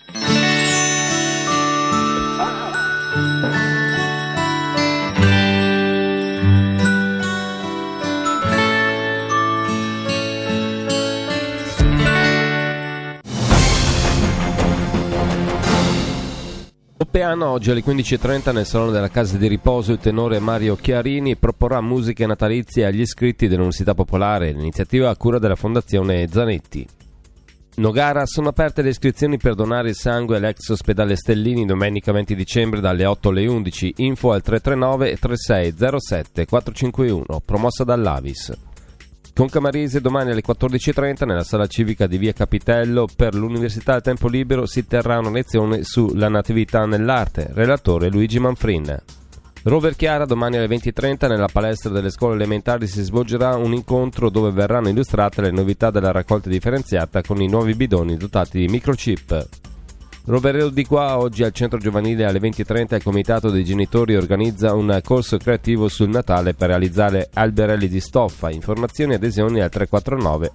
Piano, oggi alle 15.30 nel Salone della Casa di Riposo il tenore Mario Chiarini proporrà musiche natalizie agli iscritti dell'Università Popolare, l'iniziativa a cura della Fondazione Zanetti. Nogara, sono aperte le iscrizioni per donare il sangue all'ex ospedale Stellini domenica 20 dicembre dalle 8 alle 11, info al 339 3607 451, promossa dall'Avis. Con Camarese domani alle 14.30 nella sala civica di via Capitello per l'Università al Tempo Libero si terrà una lezione sulla natività nell'arte, relatore Luigi Manfrin. Rover Chiara domani alle 20.30 nella palestra delle scuole elementari si svolgerà un incontro dove verranno illustrate le novità della raccolta differenziata con i nuovi bidoni dotati di microchip. Roverello di qua, oggi al centro giovanile alle 20.30 il comitato dei genitori organizza un corso creativo sul Natale per realizzare alberelli di stoffa. Informazioni e adesioni al 349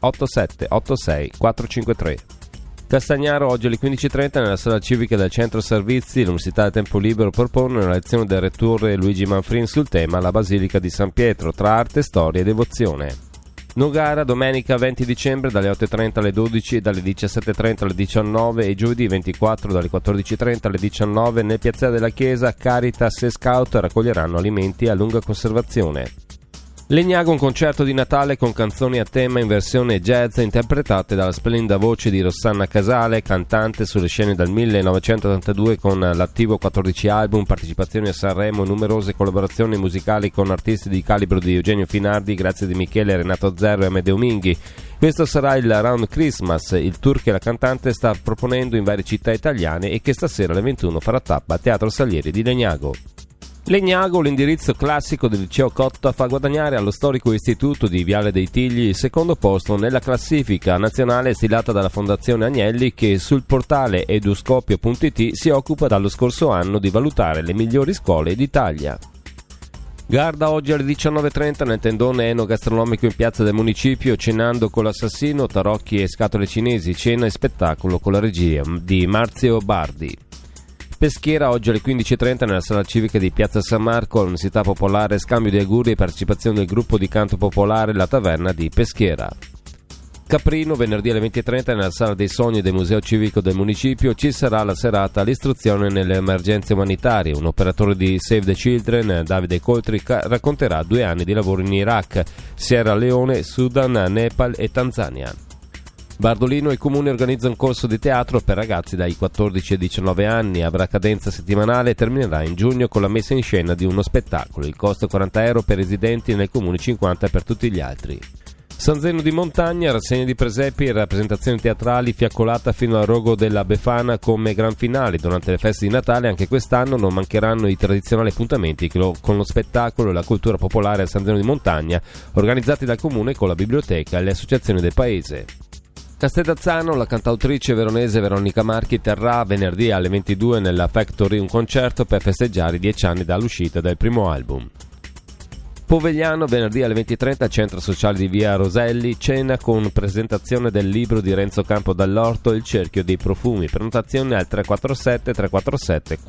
8786 453. Castagnaro, oggi alle 15.30 nella sala civica del centro servizi l'Università del Tempo Libero propone una lezione del rettore Luigi Manfrin sul tema La Basilica di San Pietro tra arte, storia e devozione. Nogara domenica 20 dicembre dalle 8.30 alle 12 e dalle 17.30 alle 19 e giovedì 24 dalle 14.30 alle 19 nel piazzale della chiesa Caritas e Scout raccoglieranno alimenti a lunga conservazione. Legnago, un concerto di Natale con canzoni a tema in versione jazz interpretate dalla splendida voce di Rossana Casale, cantante sulle scene dal 1982 con l'attivo 14 album, partecipazioni a Sanremo e numerose collaborazioni musicali con artisti di calibro di Eugenio Finardi, Grazia Di Michele, Renato Zero e Amedeo Minghi. Questo sarà il Round Christmas, il tour che la cantante sta proponendo in varie città italiane e che stasera alle 21 farà tappa a Teatro Salieri di Legnago. Legnago, l'indirizzo classico del liceo Cotta, fa guadagnare allo storico istituto di Viale dei Tigli il secondo posto nella classifica nazionale stilata dalla Fondazione Agnelli, che sul portale eduscopio.it si occupa dallo scorso anno di valutare le migliori scuole d'Italia. Garda, oggi alle 19.30 nel tendone enogastronomico in piazza del municipio, cenando con l'assassino, tarocchi e scatole cinesi, cena e spettacolo con la regia di Marzio Bardi. Peschiera, oggi alle 15.30 nella sala civica di Piazza San Marco, all'Università Popolare, scambio di auguri e partecipazione del gruppo di canto popolare La Taverna di Peschiera. Caprino, venerdì alle 20.30 nella sala dei sogni del Museo Civico del Municipio ci sarà la serata all'istruzione nelle emergenze umanitarie. Un operatore di Save the Children, Davide Coltri, racconterà 2 anni di lavoro in Iraq, Sierra Leone, Sudan, Nepal e Tanzania. Bardolino, il comune organizza un corso di teatro per ragazzi dai 14 ai 19 anni, avrà cadenza settimanale e terminerà in giugno con la messa in scena di uno spettacolo. Il costo è 40 euro per residenti, nel comune 50 per tutti gli altri. San Zeno di Montagna, rassegna di presepi e rappresentazioni teatrali, fiaccolata fino al rogo della Befana come gran finale. Durante le feste di Natale anche quest'anno non mancheranno i tradizionali appuntamenti con lo spettacolo e la cultura popolare a San Zeno di Montagna, organizzati dal comune con la biblioteca e le associazioni del paese. Castellazzano, la cantautrice veronese Veronica Marchi terrà venerdì alle 22 nella Factory un concerto per festeggiare i 10 anni dall'uscita del primo album. Povegliano, venerdì alle 20:30, centro sociale di via Roselli, cena con presentazione del libro di Renzo Campo Dall'Orto, Il cerchio dei profumi. Prenotazione al 347 347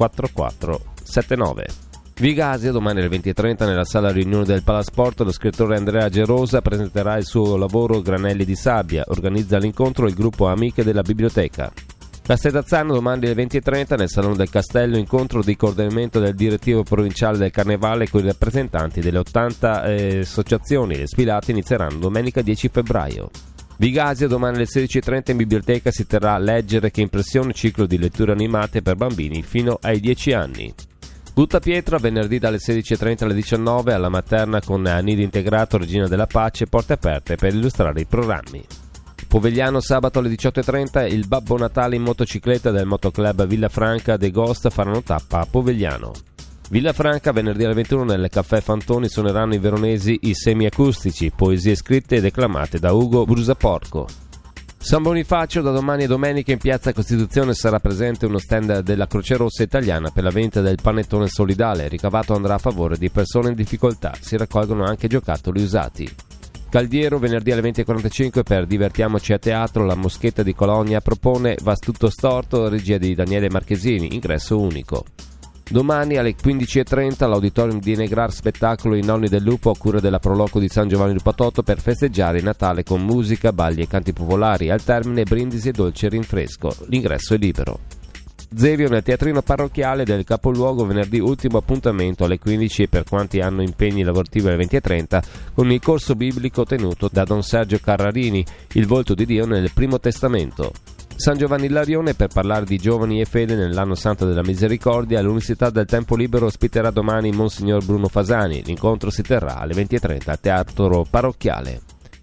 4479. Vigasio, domani alle 20:30 nella sala riunione del Palasport, lo scrittore Andrea Gerosa presenterà il suo lavoro Granelli di sabbia. Organizza l'incontro il gruppo Amiche della Biblioteca. Castellazzano, domani alle 20:30 nel Salone del Castello, incontro di coordinamento del direttivo provinciale del Carnevale con i rappresentanti delle 80 associazioni. Le sfilate inizieranno domenica 10 febbraio. Vigasio, domani alle 16:30 in biblioteca si terrà Leggere che impressione, ciclo di letture animate per bambini fino ai 10 anni. Guttapietra, venerdì dalle 16:30 alle 19 alla Materna con Nidi Integrato Regina della Pace, porte aperte per illustrare i programmi. Povegliano, sabato alle 18:30 il Babbo Natale in motocicletta del motoclub Villafranca de Ghost faranno tappa a Povegliano. Villafranca, venerdì alle 21 nel Caffè Fantoni suoneranno i veronesi i semiacustici, poesie scritte e declamate da Ugo Brusaporco. San Bonifacio, da domani e domenica in piazza Costituzione sarà presente uno stand della Croce Rossa Italiana per la vendita del panettone solidale. Il ricavato andrà a favore di persone in difficoltà. Si raccolgono anche giocattoli usati. Caldiero, venerdì alle 20:45 per Divertiamoci a teatro, la Moschetta di Colonia propone Va tutto storto, regia di Daniele Marchesini, ingresso unico. Domani alle 15:30 all'Auditorium di Negrar spettacolo I Nonni del Lupo a cura della Proloco di San Giovanni del Patotto per festeggiare il Natale con musica, balli e canti popolari. Al termine brindisi e dolce rinfresco. L'ingresso è libero. Zevio, nel teatrino parrocchiale del capoluogo, venerdì ultimo appuntamento alle 15 per quanti hanno impegni lavorativi alle 20:30 con il corso biblico tenuto da Don Sergio Carrarini, Il volto di Dio nel Primo Testamento. San Giovanni Larione, per parlare di giovani e fede nell'anno santo della misericordia, l'Università del Tempo Libero ospiterà domani Monsignor Bruno Fasani. L'incontro si terrà alle 20:30 al teatro parrocchiale.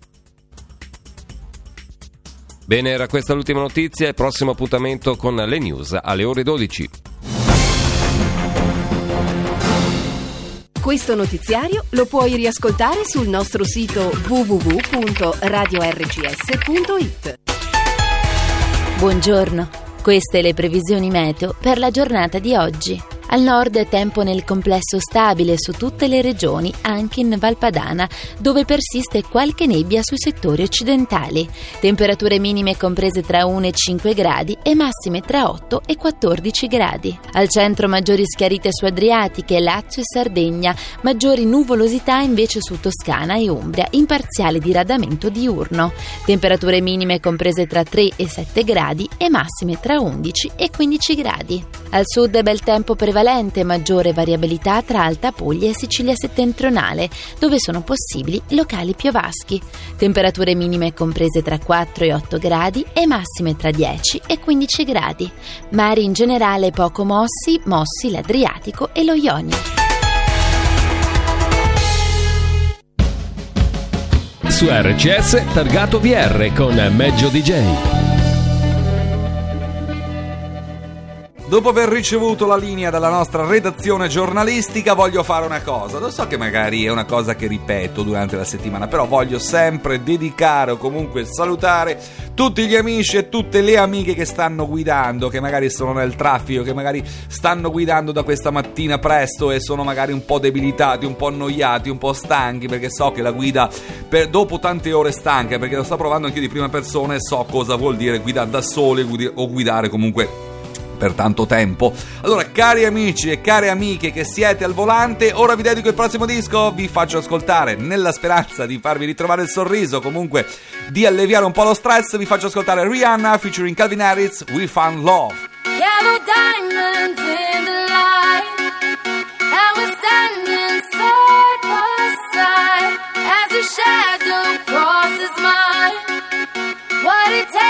Bene, era questa l'ultima notizia. Il prossimo appuntamento con le news alle ore 12. Questo notiziario lo puoi riascoltare sul nostro sito www.radiorcs.it. Buongiorno, queste le previsioni meteo per la giornata di oggi. Al nord tempo nel complesso stabile su tutte le regioni, anche in Valpadana, dove persiste qualche nebbia sui settori occidentali. Temperature minime comprese tra 1 e 5 gradi e massime tra 8 e 14 gradi. Al centro maggiori schiarite su Adriatiche, Lazio e Sardegna, maggiori nuvolosità invece su Toscana e Umbria, in parziale diradamento diurno. Temperature minime comprese tra 3 e 7 gradi e massime tra 11 e 15 gradi. Al sud bel tempo prevalente, maggiore variabilità tra Alta Puglia e Sicilia settentrionale, dove sono possibili locali piovaschi. Temperature minime comprese tra 4 e 8 gradi e massime tra 10 e 15 gradi. Mari in generale poco mossi l'Adriatico e lo Ionio. Su RCS Targato VR con Meggio DJ. Dopo aver ricevuto la linea dalla nostra redazione giornalistica, voglio fare una cosa. Lo so che magari è una cosa che ripeto durante la settimana, però voglio sempre dedicare o comunque salutare tutti gli amici e tutte le amiche che stanno guidando, che magari sono nel traffico, che magari stanno guidando da questa mattina presto e sono magari un po' debilitati, un po' annoiati, un po' stanchi, perché so che la guida dopo tante ore stanca, perché lo sto provando anche io di prima persona e so cosa vuol dire guidare da soli o guidare comunque per tanto tempo. Allora, cari amici e care amiche che siete al volante, ora vi dedico il prossimo disco, vi faccio ascoltare, nella speranza di farvi ritrovare il sorriso, comunque di alleviare un po' lo stress, vi faccio ascoltare Rihanna featuring Calvin Harris, We Found Love. Yellow diamonds in the light, and we're standing side by side as your shadow crosses mine. What it takes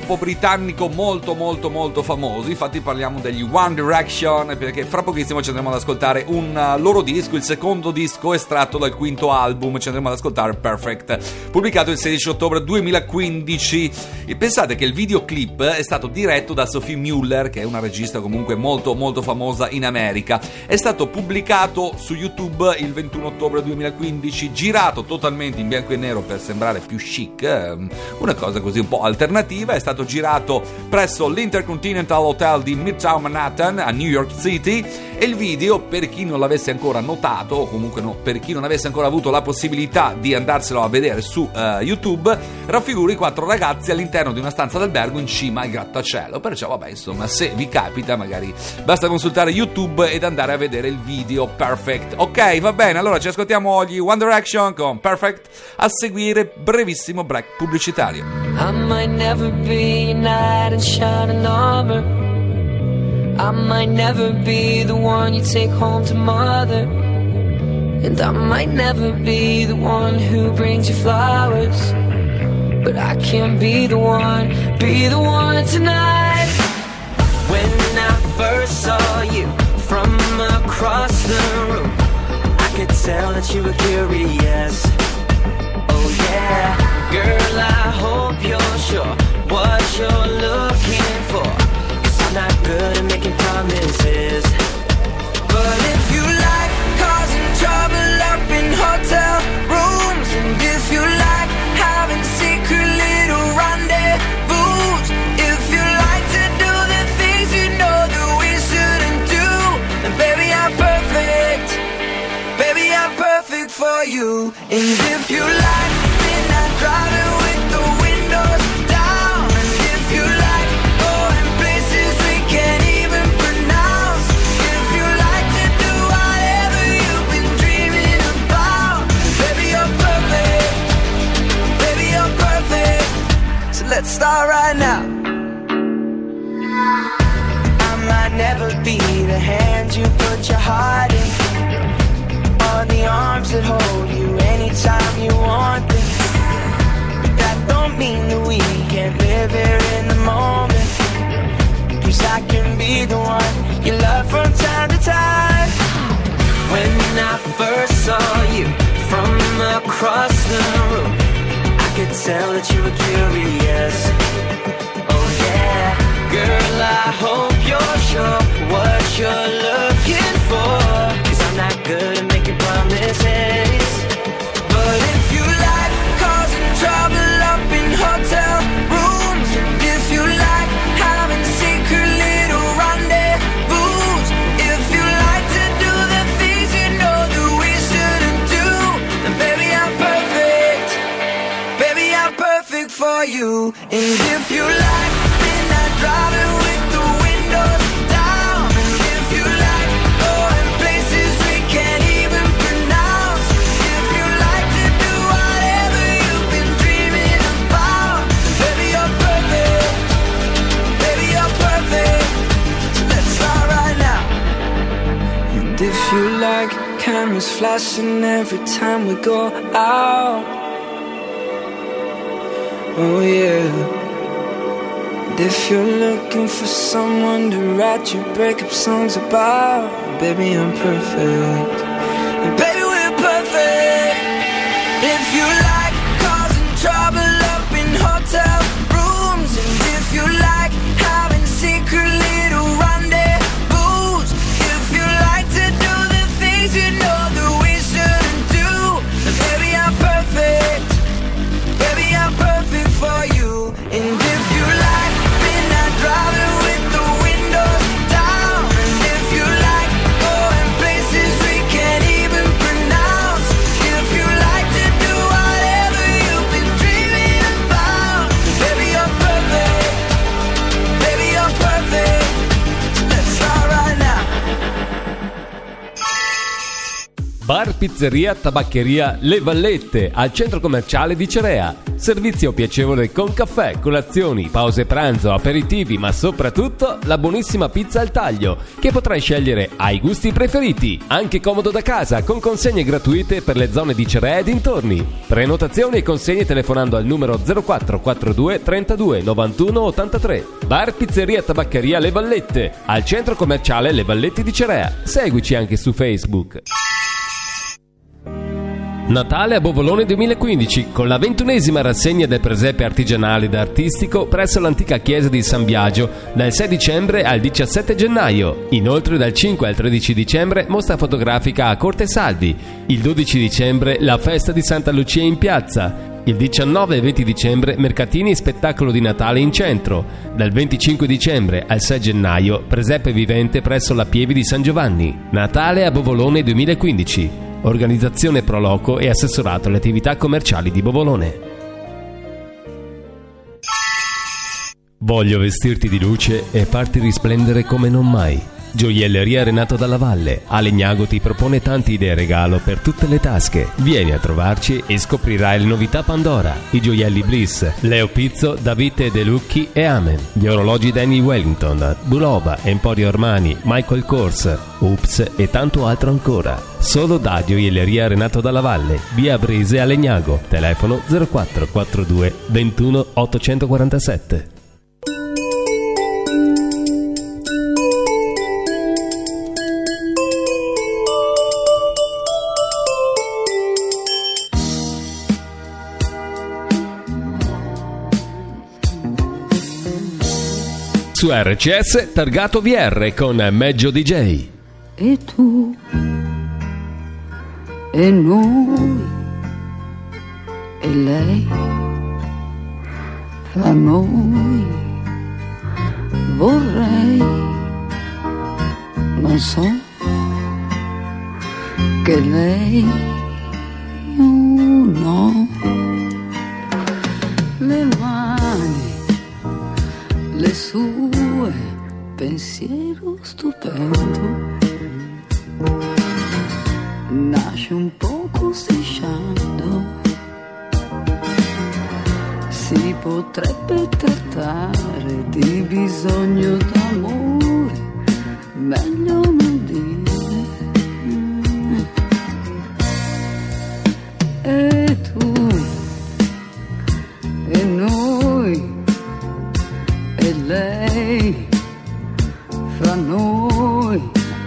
gruppo britannico molto molto molto famoso. Infatti parliamo degli One Direction, perché fra pochissimo ci andremo ad ascoltare un loro disco, il secondo disco estratto dal quinto album. Ci andremo ad ascoltare Perfect, pubblicato il 16 ottobre 2015. E pensate che il videoclip è stato diretto da Sophie Muller, che è una regista comunque molto molto famosa in America. È stato pubblicato su YouTube il 21 ottobre 2015, girato totalmente in bianco e nero per sembrare più chic, una cosa così un po' alternativa. È stato girato presso l'Intercontinental Hotel di Midtown Manhattan a New York City, e il video, per chi non l'avesse ancora notato, o comunque per chi non avesse ancora avuto la possibilità di andarselo a vedere su YouTube, raffigura i 4 ragazzi all'interno di una stanza d'albergo in cima al grattacielo. Perciò vabbè, insomma, se vi capita magari basta consultare YouTube ed andare a vedere il video Perfect. Ok, va bene, allora ci ascoltiamo gli One Direction con Perfect, a seguire brevissimo break pubblicitario. I might never be a knight in shining armor. I might never be the one you take home to mother. And I might never be the one who brings you flowers. But I can be the one tonight. When I first saw you from across the room, I could tell that you were curious. Oh yeah, girl, I hope you're sure what you're looking for, 'cause I'm not good at making promises. But if you like causing trouble up in hotel rooms, and if you like having secret little rendezvous, if you like to do the things you know that we shouldn't do, then baby I'm perfect. Baby I'm perfect for you. And if you like midnight driving with the windows down, and if you like going places we can't even pronounce, if you like to do whatever you've been dreaming about, baby you're perfect. Baby you're perfect. So let's start right now. I might never be the hand you put your heart in, or the arms that hold you anytime you want them. But that don't mean that we can't live here in the moment, 'cause I can be the one you love from time to time. When I first saw you from across the room, I could tell that you were curious. Oh yeah, girl, I hope you're sure what you're looking for, 'cause I'm not good at making promises. But if you like causing trouble up in hotel rooms, and if you like having secret little rendezvous, if you like to do the things you know that we shouldn't do, then baby I'm perfect. Baby I'm perfect for you. And if you like midnight driving with the windows down, and if you like going places we can't even pronounce, if you like to do whatever you've been dreaming about, baby you're perfect. Baby you're perfect. So let's start right now. And if you like cameras flashing every time we go out, oh yeah. And if you're looking for someone to write your breakup songs about, baby I'm perfect. And baby we're perfect. If you like causing trouble up in hotel rooms, and if you like having secret little rendezvous, if you like to do the things you know that we shouldn't do, then baby I'm perfect. Baby I'm perfect for you. And if you like midnight driving with the windows down, and if you like going places we can't even pronounce, if you like to do whatever Bar, pizzeria, tabaccheria Le Vallette al centro commerciale di Cerea. Servizio piacevole con caffè, colazioni, pause pranzo, aperitivi, ma soprattutto la buonissima pizza al taglio che potrai scegliere ai gusti preferiti. Anche comodo da casa con consegne gratuite per le zone di Cerea e dintorni. Prenotazioni e consegne telefonando al numero 0442 32 91 83. Bar, pizzeria, tabaccheria Le Vallette al centro commerciale Le Valletti di Cerea. Seguici anche su Facebook. Natale a Bovolone 2015 con la 21esima rassegna del presepe artigianale ed artistico presso l'antica chiesa di San Biagio dal 6 dicembre al 17 gennaio. Inoltre dal 5 al 13 dicembre mostra fotografica a Corte Salvi. Il 12 dicembre la festa di Santa Lucia in piazza. Il 19 e 20 dicembre mercatini e spettacolo di Natale in centro. Dal 25 dicembre al 6 gennaio presepe vivente presso la Pieve di San Giovanni. Natale a Bovolone 2015. Organizzazione Proloco e assessorato alle attività commerciali di Bovolone. Voglio vestirti di luce e farti risplendere come non mai. Gioielleria Renato Dalla Valle a Legnago ti propone tante idee regalo per tutte le tasche. Vieni a trovarci e scoprirai le novità Pandora, i gioielli Bliss, Leo Pizzo, Davide De Lucchi e Amen, gli orologi Danny Wellington, Bulova, Emporio Armani, Michael Kors, Oops e tanto altro ancora. Solo da Gioielleria Renato Dalla Valle, via Brese a Legnago, telefono 0442 21 847. Su RCS targato VR con Meggio DJ. E tu e noi e lei, fra noi vorrei, non so che lei no, le mani, le sue, pensiero stupendo, nasce un poco strisciando, si potrebbe trattare di bisogno d'amore, meglio non dire. E tu e noi e lei, fra noi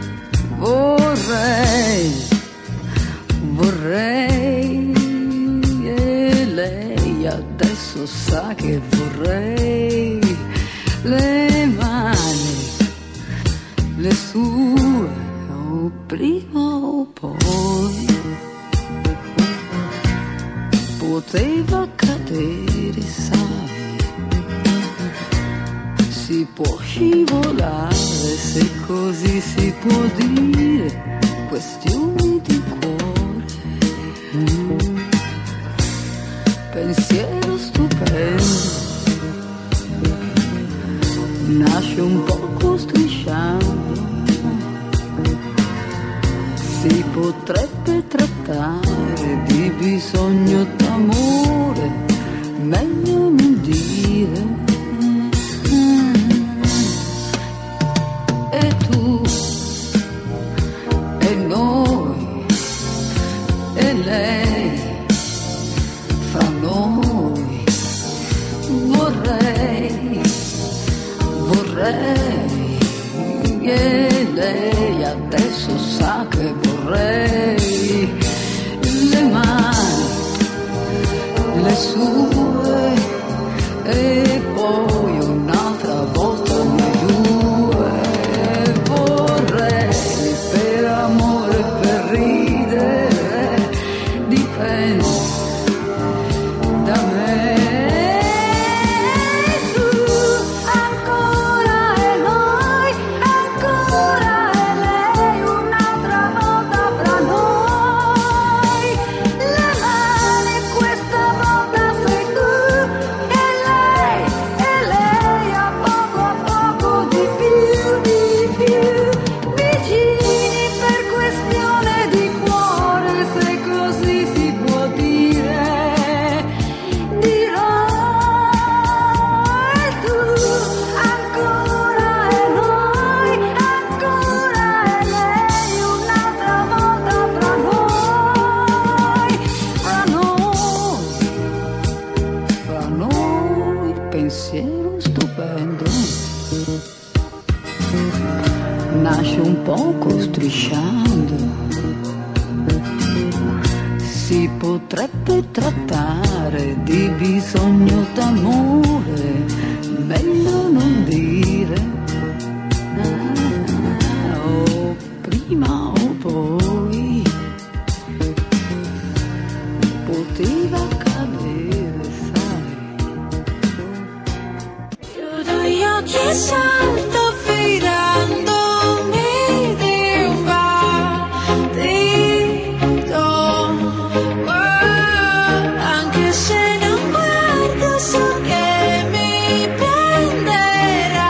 vorrei e lei adesso sa che vorrei, le mani, le sue, o prima o poi poteva cadere, sai, si può scivolare, se così si può dire, questioni di cuore, pensiero stupendo, nasce un poco strisciando, si potrebbe trattare di bisogno d'amore, meglio non dire. E tu e noi e lei, fra noi vorrei e lei adesso sa che vorrei, le mani, le sue e poi un'altra volta noi due, vorrei per amore, per ridere, dipende da me. Questa volta sei tu. nasce un poco strisciando. Si potrebbe trattare di bisogno d'amore, meglio non dire. O prima o poi poteva cadere, sai. Chiudo gli occhi e salto fidandomi di un battito. Anche se non guardo so che mi prenderai.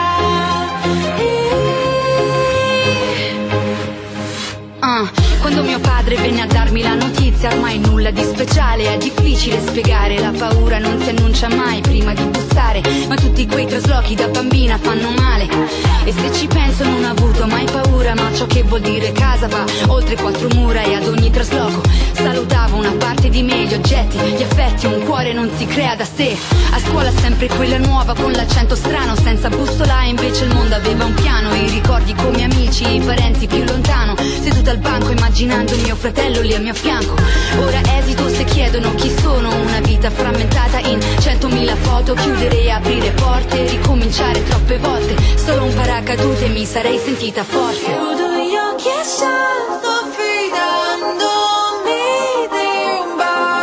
Quando mio padre venne a darmi la notizia, ormai nulla di speciale, è difficile spiegare, la paura non si annuncia mai prima di bussare, ma tutti quei traslochi da bambina fanno male, e se ci penso non ho avuto mai paura, ma ciò che vuol dire casa va oltre 4 mura, e ad ogni trasloco salutavo una parte di me, gli oggetti, gli affetti, un cuore non si crea da sé, a scuola sempre quella nuova con l'accento strano, senza bussola, invece il mondo aveva un piano, i ricordi come amici, i parenti più lontano, seduta al banco immaginando mio fratello lì a mio fianco, ora esito se chiedono chi sono, una vita frammentata in 100.000 foto, chiudere e aprire porte, ricominciare troppe volte, solo un paracadute mi sarei sentita forte. Chiudo gli occhi e salto fidandomi di un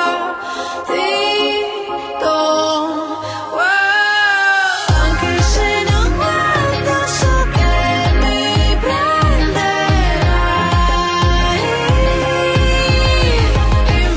battito. Anche se non guardo so che mi prenderai in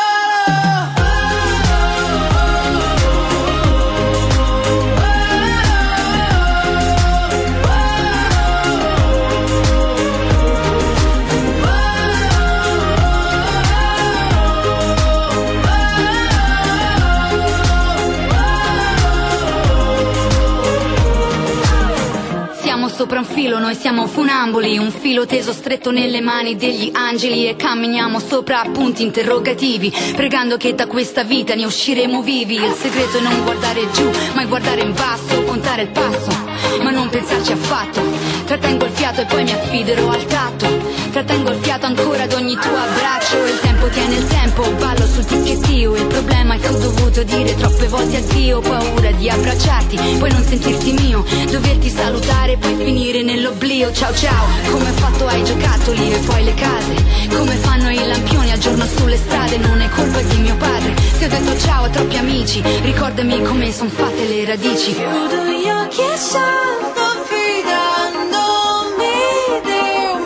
Sopra un filo noi siamo funamboli, un filo teso stretto nelle mani degli angeli, e camminiamo sopra punti interrogativi, pregando che da questa vita ne usciremo vivi. Il segreto è non guardare giù, ma guardare in basso, contare il passo, ma non pensarci affatto. Trattengo il fiato e poi mi affiderò al tatto, trattengo il fiato ancora ad ogni tuo abbraccio. Il tempo tiene il tempo, ballo sul ticchettio, il problema è che ho dovuto dire troppe volte addio, paura di abbracciarti, poi non sentirti mio, doverti salutare, poi finire nell'oblio. Ciao ciao, come ho fatto ai giocattoli e poi le case, come fanno i lampioni al giorno sulle strade, non è colpa di mio padre se ho detto ciao a troppi amici, ricordami come son fatte le radici. Chiudo gli occhi e salto fidandomi di un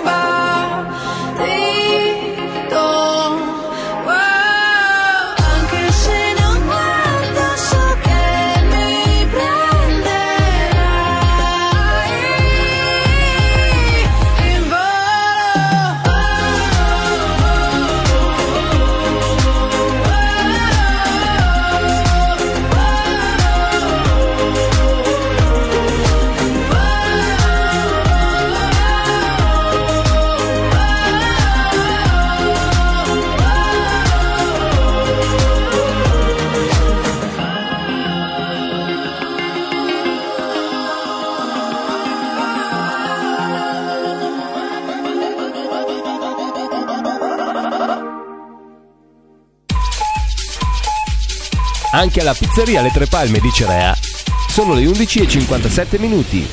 battito. Anche se non guardo so che mi prenderai in Anche alla pizzeria Le Tre Palme di Cerea sono le 11:57 minuti.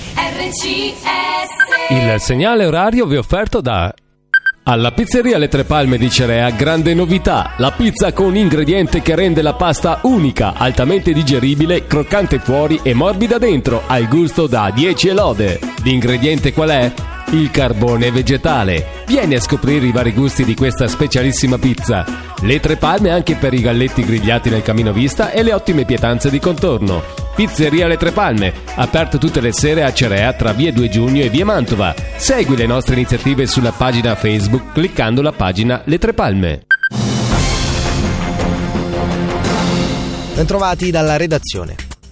RCS. Il segnale orario vi è offerto da... Alla pizzeria Le Tre Palme di Cerea, grande novità, la pizza con ingrediente che rende la pasta unica, altamente digeribile, croccante fuori e morbida dentro, al gusto da 10 lode. L'ingrediente qual è? Il carbone vegetale. Vieni a scoprire i vari gusti di questa specialissima pizza. Le Tre Palme anche per i galletti grigliati nel camino vista e le ottime pietanze di contorno. Pizzeria Le Tre Palme, aperto tutte le sere a Cerea tra via 2 Giugno e via Mantova. Segui le nostre iniziative sulla pagina Facebook cliccando la pagina Le Tre Palme. Bentrovati dalla redazione.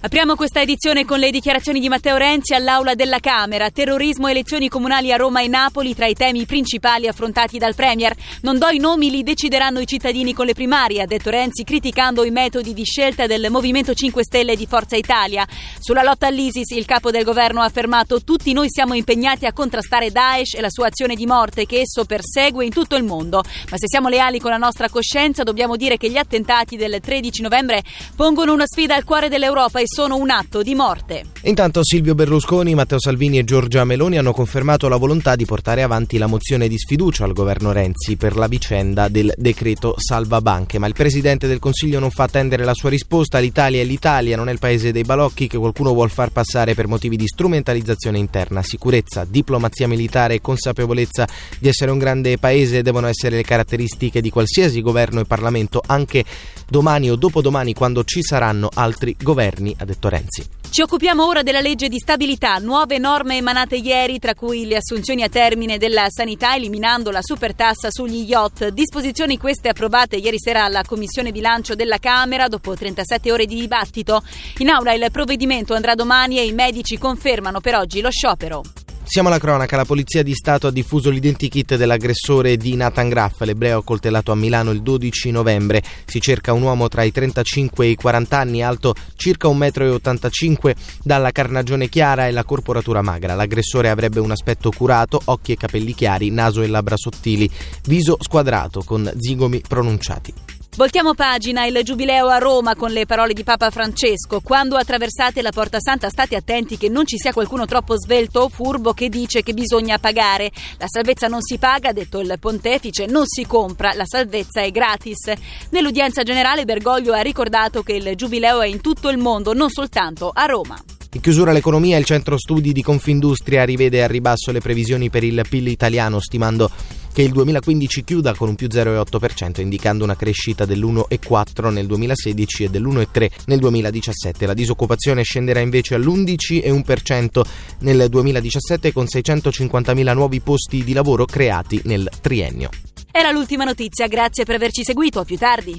Apriamo questa edizione con le dichiarazioni di Matteo Renzi all'Aula della Camera. Terrorismo e elezioni comunali a Roma e Napoli tra i temi principali affrontati dal Premier. Non do i nomi, li decideranno i cittadini con le primarie, ha detto Renzi, criticando i metodi di scelta del Movimento 5 Stelle e di Forza Italia. Sulla lotta all'ISIS, il capo del governo ha affermato: tutti noi siamo impegnati a contrastare Daesh e la sua azione di morte che esso persegue in tutto il mondo. Ma se siamo leali con la nostra coscienza, dobbiamo dire che gli attentati del 13 novembre pongono una sfida al cuore dell'Europa e sono un atto di morte. Intanto Silvio Berlusconi, Matteo Salvini e Giorgia Meloni hanno confermato la volontà di portare avanti la mozione di sfiducia al governo Renzi per la vicenda del decreto salva banche, ma il Presidente del Consiglio non fa attendere la sua risposta. L'Italia è l'Italia, non è il paese dei balocchi che qualcuno vuol far passare per motivi di strumentalizzazione interna. Sicurezza, diplomazia militare e consapevolezza di essere un grande paese devono essere le caratteristiche di qualsiasi governo e Parlamento, anche domani o dopodomani quando ci saranno altri governi, ha detto Renzi. Ci occupiamo ora della legge di stabilità, nuove norme emanate ieri, tra cui le assunzioni a termine della sanità, eliminando la supertassa sugli yacht. Disposizioni queste approvate ieri sera alla Commissione Bilancio della Camera dopo 37 ore di dibattito. In aula il provvedimento andrà domani e i medici confermano per oggi lo sciopero. Siamo alla cronaca. La Polizia di Stato ha diffuso l'identikit dell'aggressore di Nathan Graff, l'ebreo accoltellato a Milano il 12 novembre. Si cerca un uomo tra i 35 e i 40 anni, alto circa 1,85 m, dalla carnagione chiara e la corporatura magra. L'aggressore avrebbe un aspetto curato, occhi e capelli chiari, naso e labbra sottili, viso squadrato con zigomi pronunciati. Voltiamo pagina, il giubileo a Roma con le parole di Papa Francesco. Quando attraversate la Porta Santa state attenti che non ci sia qualcuno troppo svelto o furbo che dice che bisogna pagare. La salvezza non si paga, ha detto il pontefice, non si compra, la salvezza è gratis. Nell'udienza generale Bergoglio ha ricordato che il giubileo è in tutto il mondo, non soltanto a Roma. In chiusura l'economia, il centro studi di Confindustria rivede a ribasso le previsioni per il PIL italiano, stimando che il 2015 chiuda con un più 0,8%, indicando una crescita dell'1,4% nel 2016 e dell'1,3% nel 2017. La disoccupazione scenderà invece all'11,1% nel 2017 con 650.000 nuovi posti di lavoro creati nel triennio. Era l'ultima notizia, grazie per averci seguito, a più tardi.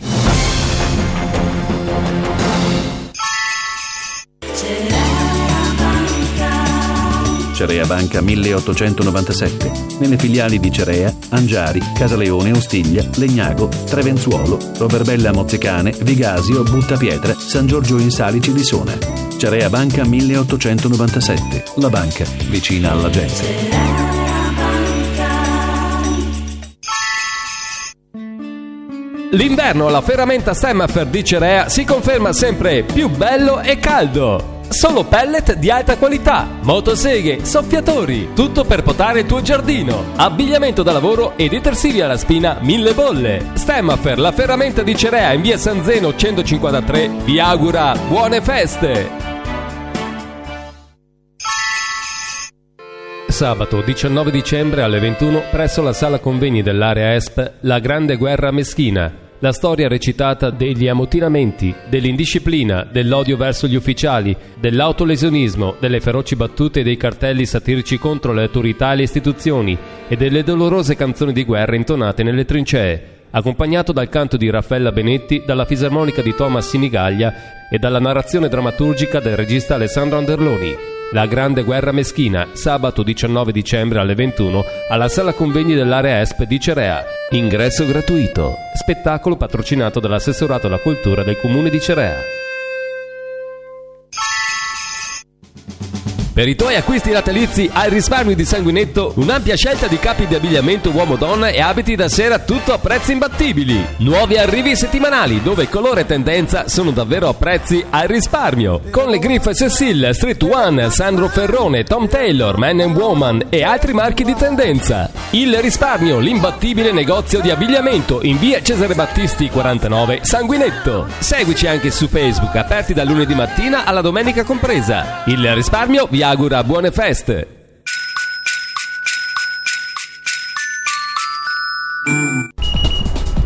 Cerea Banca 1897. Nelle filiali di Cerea, Angiari, Casaleone, Ostiglia, Legnago, Trevenzuolo, Roverbella Mozzecane, Vigasio, Buttapietra, San Giorgio in Salici di Sona. Cerea Banca 1897. La banca vicina alla gente. L'inverno alla ferramenta Stemmafer di Cerea si conferma sempre più bello e caldo. Solo pellet di alta qualità, motoseghe, soffiatori, tutto per potare il tuo giardino. Abbigliamento da lavoro e detersivi alla spina 1000 bolle. Stemmafer, la ferramenta di Cerea in via San Zeno 153, vi augura buone feste. Sabato 19 dicembre alle 21 presso la sala convegni dell'area ESP, La Grande Guerra Meschina. La storia recitata degli ammutinamenti, dell'indisciplina, dell'odio verso gli ufficiali, dell'autolesionismo, delle feroci battute e dei cartelli satirici contro le autorità e le istituzioni e delle dolorose canzoni di guerra intonate nelle trincee, accompagnato dal canto di Raffaella Benetti, dalla fisarmonica di Thomas Sinigaglia e dalla narrazione drammaturgica del regista Alessandro Anderloni. La Grande Guerra Meschina, sabato 19 dicembre alle 21 alla sala convegni dell'area ESP di Cerea. Ingresso gratuito. Spettacolo patrocinato dall'assessorato alla cultura del comune di Cerea. Per i tuoi acquisti natalizi al risparmio di Sanguinetto, un'ampia scelta di capi di abbigliamento uomo-donna e abiti da sera, tutto a prezzi imbattibili. Nuovi arrivi settimanali dove colore e tendenza sono davvero a prezzi al risparmio. Con le griffe Cecil, Street One, Sandro Ferrone, Tom Taylor, Man & Woman e altri marchi di tendenza. Il risparmio, l'imbattibile negozio di abbigliamento in via Cesare Battisti 49, Sanguinetto. Seguici anche su Facebook, aperti dal lunedì mattina alla domenica compresa. Il risparmio vi augura buone feste.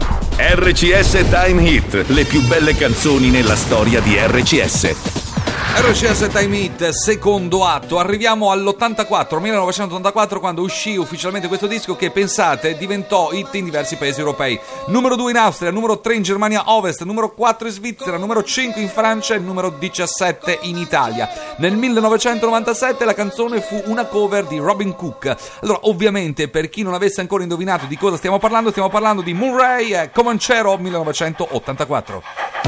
RCS Time Hit, le più belle canzoni nella storia di RCS. RCS Time Hit, secondo atto. Arriviamo all'84, 1984, quando uscì ufficialmente questo disco che, pensate, diventò hit in diversi paesi europei. Numero 2 in Austria, numero 3 in Germania Ovest, numero 4 in Svizzera, numero 5 in Francia e numero 17 in Italia. Nel 1997 la canzone fu una cover di Robin Cook. Allora, ovviamente, per chi non avesse ancora indovinato di cosa stiamo parlando di Murray e Comanchero 1984.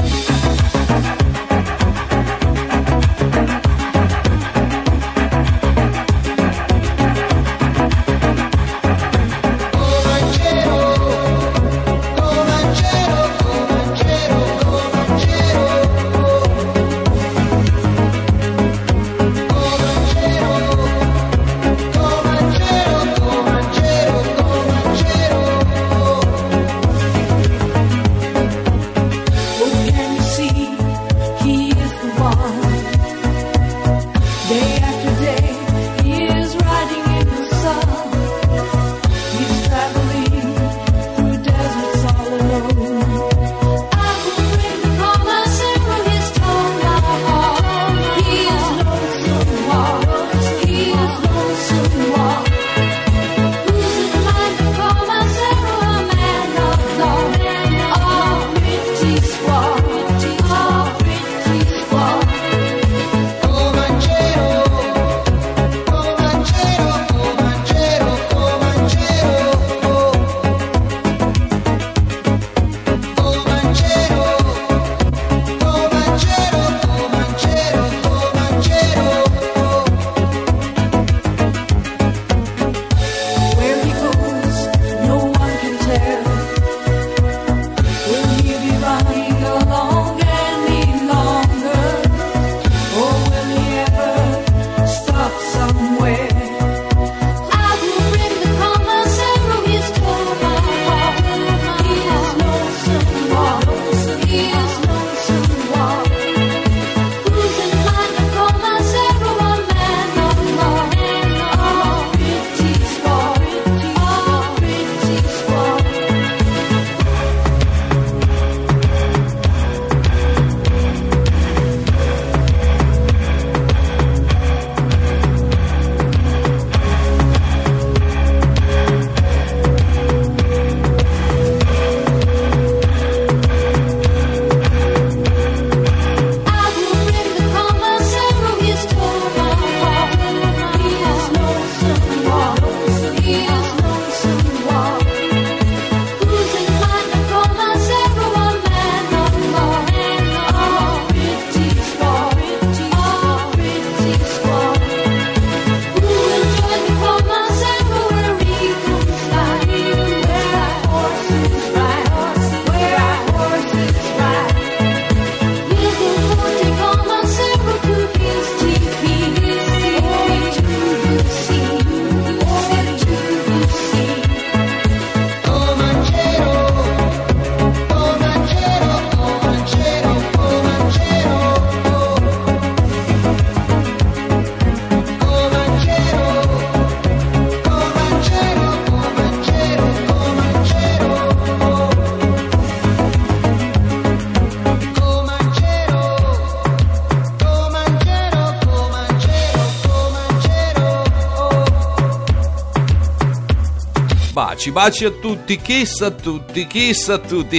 Baci a tutti, kiss a tutti, kiss a tutti.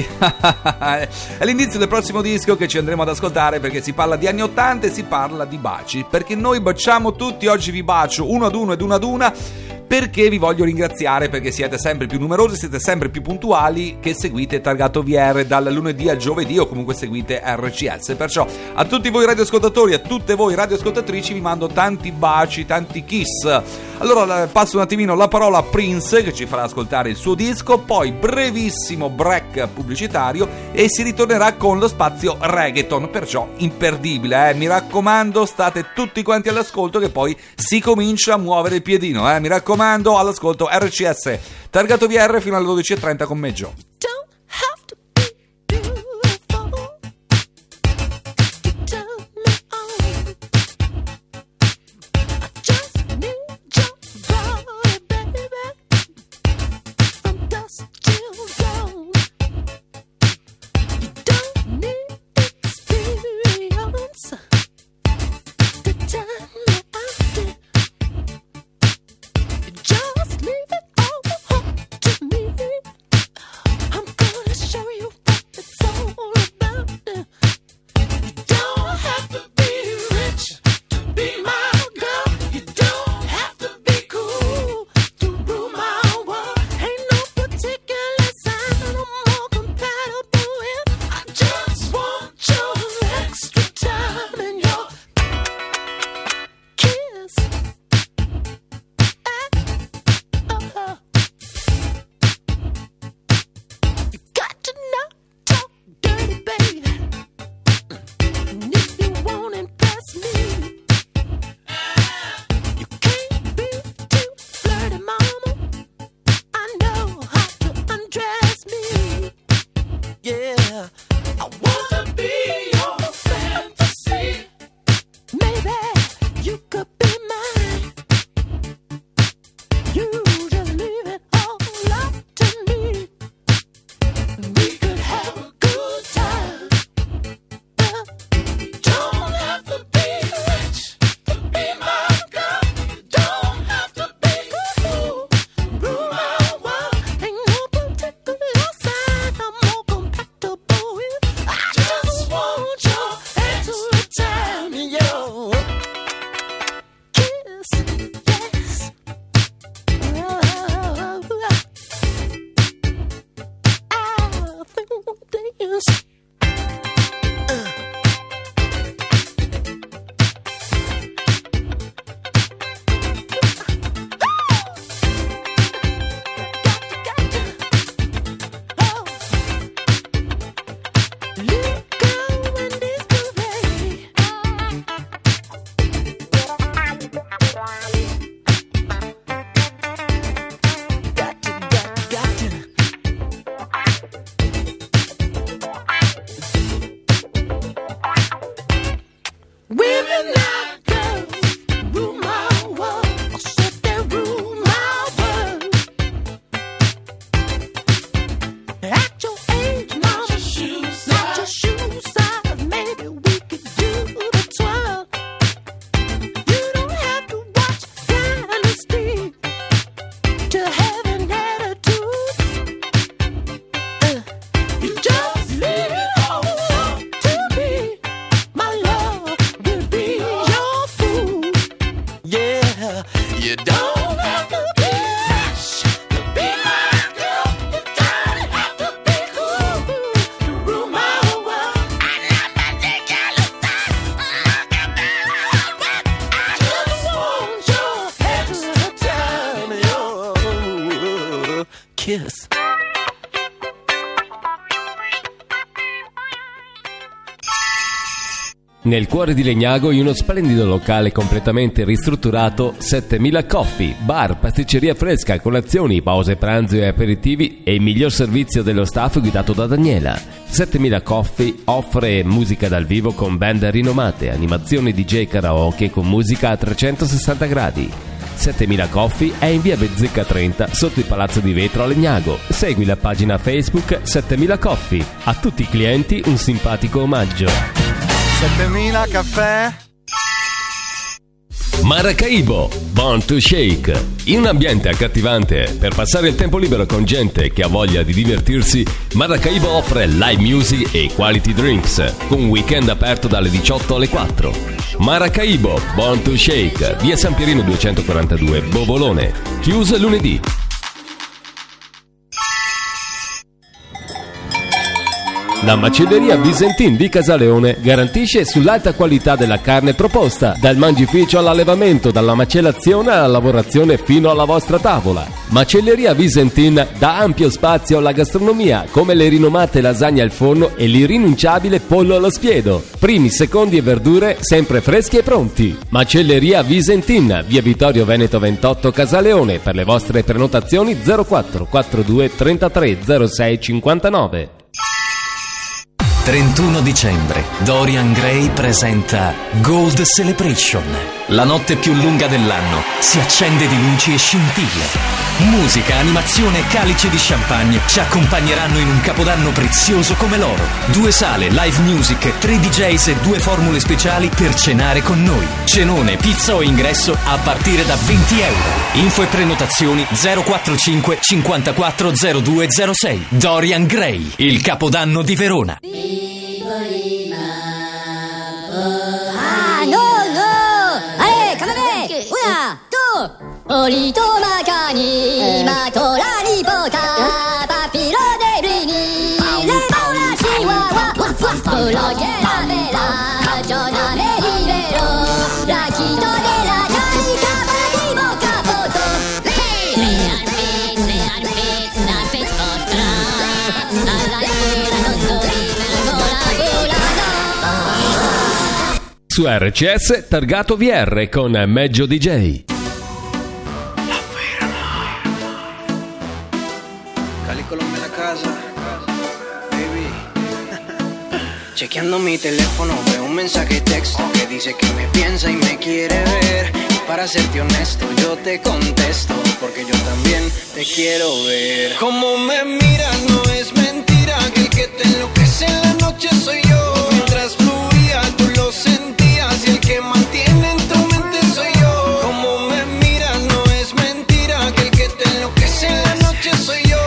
È l'inizio del prossimo disco che ci andremo ad ascoltare, perché si parla di anni 80 e si parla di baci, perché noi baciamo tutti. Oggi vi bacio uno ad uno ed una ad una, perché vi voglio ringraziare, perché siete sempre più numerosi, siete sempre più puntuali, che seguite Targato VR dal lunedì al giovedì, o comunque seguite RCS. Perciò a tutti voi radioascoltatori, a tutte voi radioascoltatrici, vi mando tanti baci, tanti kiss. Allora passo un attimino la parola a Prince, che ci farà ascoltare il suo disco, poi brevissimo break pubblicitario e si ritornerà con lo spazio reggaeton, perciò imperdibile, mi raccomando, state tutti quanti all'ascolto, che poi si comincia a muovere il piedino, mi raccomando, all'ascolto RCS Targato VR fino alle 12:30 con me, Gio. kiss. Nel cuore di Legnago, in uno splendido locale completamente ristrutturato, 7000 Coffee, bar, pasticceria fresca, colazioni, pause pranzo e aperitivi e il miglior servizio dello staff guidato da Daniela. 7000 Coffee offre musica dal vivo con band rinomate, animazioni DJ karaoke con musica a 360 gradi. 7000 Coffee è in via Bezzecca 30 sotto il Palazzo di Vetro a Legnago. Segui la pagina Facebook 7000 Coffee. A tutti i clienti un simpatico omaggio. 7000 caffè. Maracaibo, Born to Shake. In un ambiente accattivante per passare il tempo libero con gente che ha voglia di divertirsi, Maracaibo offre live music e quality drinks con un weekend aperto dalle 18 alle 4. Maracaibo, Born to Shake, via San Pierino 242, Bovolone. Chiuso lunedì. La macelleria Visentin di Casaleone garantisce sull'alta qualità della carne proposta, dal mangificio all'allevamento, dalla macellazione alla lavorazione fino alla vostra tavola. Macelleria Visentin dà ampio spazio alla gastronomia, come le rinomate lasagne al forno e l'irrinunciabile pollo allo spiedo. Primi, secondi e verdure sempre freschi e pronti. Macelleria Visentin, via Vittorio Veneto 28 Casaleone. Per le vostre prenotazioni 04 42 33 06 59. 31 dicembre, Dorian Gray presenta Gold Celebration. La notte più lunga dell'anno si accende di luci e scintille. Musica, animazione e calici di champagne ci accompagneranno in un capodanno prezioso come l'oro. 2 sale, live music, 3 DJs e 2 formule speciali per cenare con noi. Cenone, pizza o ingresso a partire da €20. Info e prenotazioni 045 54 02 06. Dorian Gray, il capodanno di Verona. Olito macani, matorani poca, papiro de brini, le paula chihuahua, polo que la vela, Giona me libero, la quito de la carica, patimo capoto. Su RCS Targato VR con Meggio DJ. Colombe la casa, baby. Chequeando mi teléfono veo un mensaje texto que dice que me piensa y me quiere ver. Y para serte honesto yo te contesto porque yo también te quiero ver. Como me miras no es mentira que el que te enloquece en la noche soy yo. Mientras fluía tú lo sentías y el que mantiene en tu mente soy yo. Como me miras no es mentira que el que te enloquece en la noche soy yo.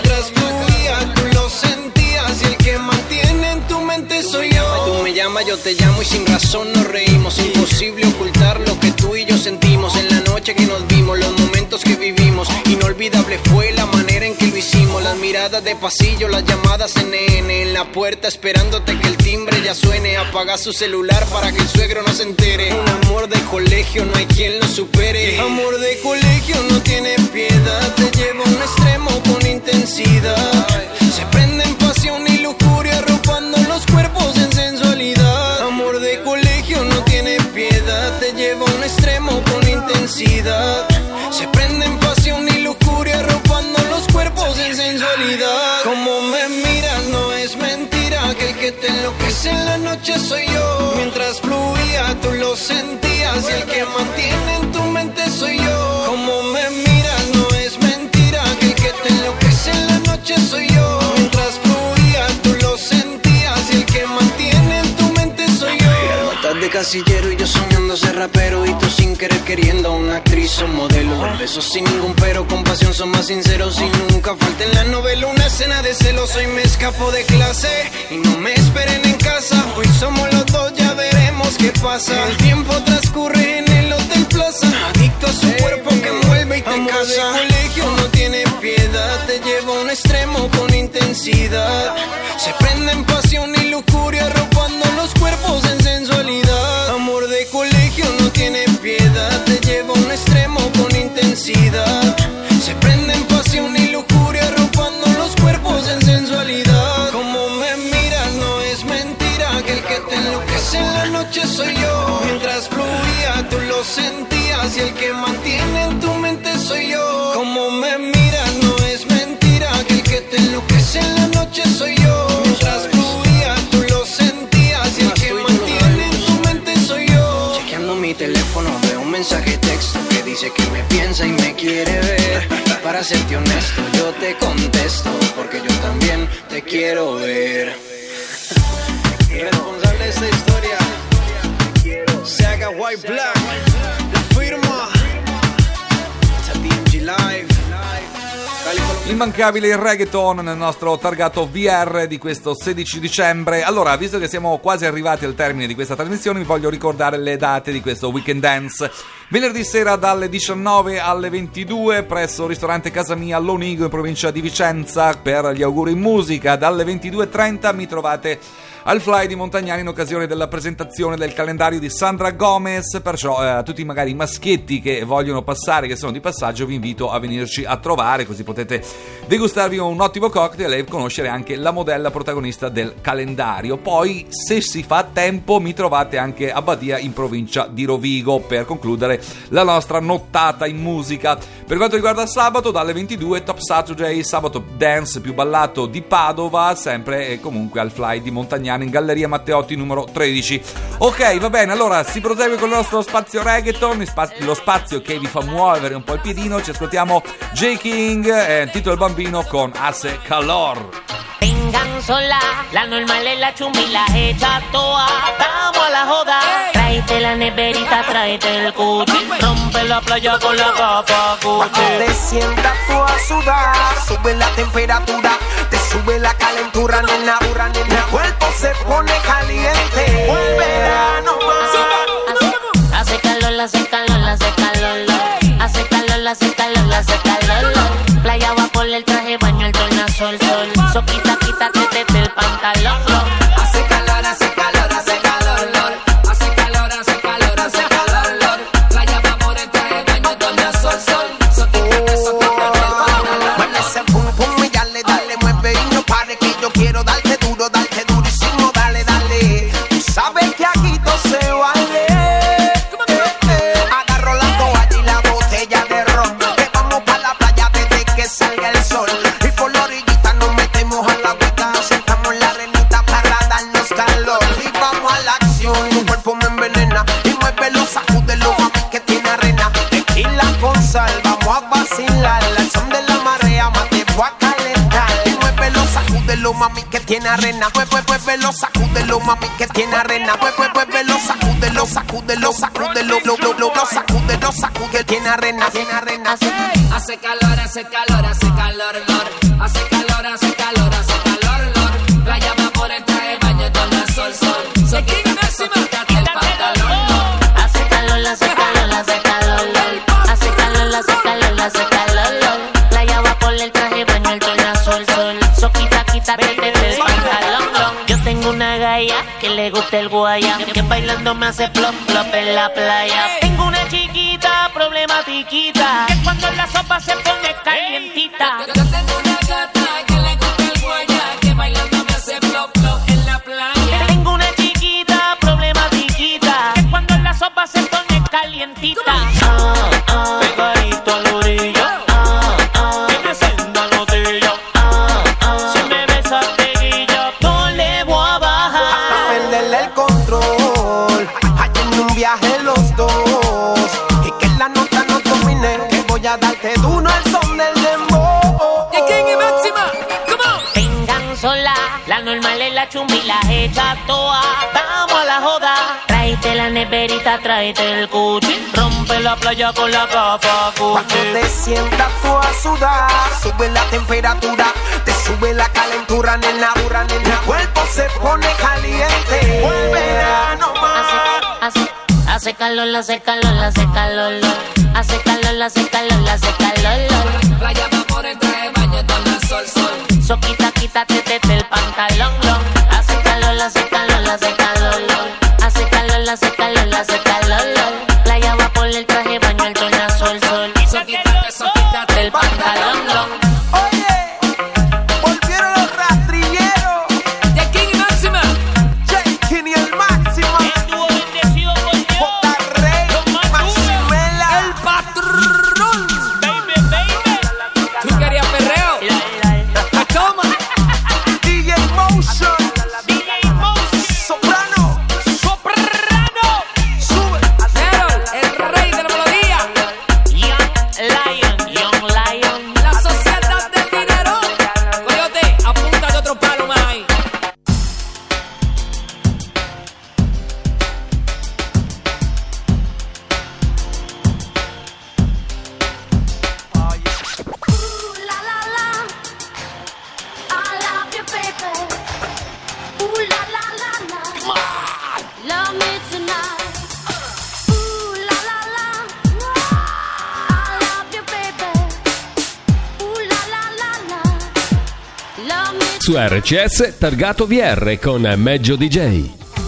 Tú me llamas, yo te llamo y sin razón nos reímos. Imposible ocultar lo que tú y yo sentimos en la noche que nos vimos, los momentos que vivimos. Inolvidable fue la manera en que lo hicimos. Las miradas de pasillo, las llamadas en la puerta esperándote que el timbre ya suene. Apaga su celular para que el suegro no se entere. Un amor de colegio no hay quien lo supere. Amor de colegio no tiene piedad, te lleva a un extremo con intensidad. Se prende en pasión y lujuria arropando los cuerpos en sensualidad. Amor de colegio no tiene piedad, te lleva a un extremo con intensidad. Se prende en pasión y lujuria arropando los cuerpos en sensualidad. Como me miras no es mentira que el que te enloquece en la noche soy yo. Mientras fluía tú lo sentías y el que mantiene en tu mente soy yo. Como me miras no es mentira que el que te enloquece en la noche soy yo. Mientras fluía tú lo sentías y el que mantiene en tu mente soy yo. Estás de casillero y yo soñando ser rapero y tú sin querer queriendo a una actriz o modelo. Besos sin ningún pero, con pasión son más sinceros y nunca falta en la novela una escena de celos. Hoy me escapo de clase y no me esperen en casa. Hoy somos los dos, ya veremos qué pasa. El tiempo transcurre en el Hotel Plaza, adicto a su cuerpo que envuelve y te casa. Amor de colegio no tiene piedad, te lleva a un extremo con intensidad. Se prende en pasión y lujuria arropando los cuerpos en sensualidad. Amor de colegio no tiene piedad, te lleva a un extremo con intensidad. Se prende en pasión y lujuria arropando quiere ver. Para serte honesto, yo te contesto, porque yo también te quiero ver. El responsable de esta historia se haga White Black, la firma DMG Live. Immancabile il reggaeton nel nostro targato VR di questo 16 dicembre. Allora, visto che siamo quasi arrivati al termine di questa trasmissione, vi voglio ricordare le date di questo Weekend Dance. Venerdì sera dalle 19 alle 22 presso il ristorante Casa Mia Lonigo in provincia di Vicenza per gli auguri in musica. Dalle 22:30 mi trovate al Fly di Montagnani in occasione della presentazione del calendario di Sandra Gomez. Perciò tutti magari i maschietti che vogliono passare, che sono di passaggio, vi invito a venirci a trovare, così potete degustarvi un ottimo cocktail e conoscere anche la modella protagonista del calendario. Poi, se si fa tempo, mi trovate anche a Badia in provincia di Rovigo per concludere la nostra nottata in musica. Per quanto riguarda sabato, dalle 22 Top Saturday, sabato dance più ballato di Padova, sempre e comunque al Fly di Montagnani in Galleria Matteotti numero 13. Ok, va bene, allora si prosegue con il nostro spazio reggaeton, lo spazio che vi fa muovere un po' il piedino. Ci ascoltiamo J. King, Tito il Bambino con Hace Calor. Vengan sola, la normal es la chumbi, la hecha toa. Vamos a la joda, tráete la neverita, tráete el cuchi. Rompe la playa con la capa Gucci. Cuando te sientas tú a sudar, sube la temperatura, te sube la calentura, nena. El cuerpo se pone caliente, el verano más. Hace calor, hace calor, hace calor. Hace calor, hace calor, hace calor. Playa va por el traje, baño el tornasol, sol. So quítate del pantalón. Hace calor, hace calor, hace calor, Lord. Hace calor, hace calor, hace calor, Lord. Playa va por el traje, baño el tornasol, sol. So quítate del pantalón. Mueve ese pum pum y dale, mueve y no pare que yo quiero darte durísimo, dale. Tú sabes que aquí todo se vale. Agarro la toalla y la botella de ron, que vamos pa' la playa desde que salga el sol. Y por la orillita nos metemos a la agüita, sentamos en la arenita para darnos calor. Y vamos a la acción, tu cuerpo me envenena y muévelo, sacúdelo, mami, que tiene arena. Tequila con sal, vamos a vacilar, al son de la marea, más te voy a calentar. Y muévelo, sacúdelo, mami, que tiene arena. Muévelo, sacúdelo, mami, que tiene arena. Muévelo, sacúdelo, que tiene arena. Hace calor, hace calor, hace calor, Lord. Hace calor, hace calor, hace calor, Lord. Playa va por el traje, baño tornasol, sol. So quítate el pantalón, Lord. Hace calor, hace calor, hace calor, Lord. Hace calor, hace calor, hace calor, Lord. Playa va por el traje, baño el tornasol, sol. So quítate del pantalón, Lord. Yo tengo una galla que le gusta el guaya, que bailando me hace plop plop en la playa. Tengo una chiquita problematiquita, que cuando la sopa se pone calientita. Yo tengo una gata que le gusta el guaya, que bailando me hace plop plop en la playa. Tengo una chiquita problematiquita, que cuando la sopa se pone calientita. Pegadito al orillo, que me encienda notilla. Si me besas peguilla, no le voy a bajar. A perderle el control, hay en un viaje los dos. Y que la nota no domine, que voy a darte duro al son del dembow. ¿Y quién es máxima? Vengan sola, la normal es la chumbi, la hecha toa. Vamos a la joda, tráete la neverita, tráete el cuchi. Rompe la playa con la capa Gucci. Cuando te sientas tú a sudar, sube la temperatura, te sube la calentura, nena. El cuerpo se pone caliente, el verano más. Hace calor, hace calor, hace calor, Lord. Hace calor, hace calor, hace calor, Lord. Playa va por el traje, baño tornasol, sol. So quítate del pantalón, Lord. Hace calor, hace calor, hace calor, Lord. Hace calor, hace calor, hace calor, Lord. Playa va por el traje, baño el tornasol, sol. So quítate del pantalón, Lord. Volvieron los rastrilleros. De King y Máxima. King y el Máxima. El dúo bendecido por Dios. J. Rey, Maximela. El patrón. Baby. Su RCS Targato VR con Meggio DJ.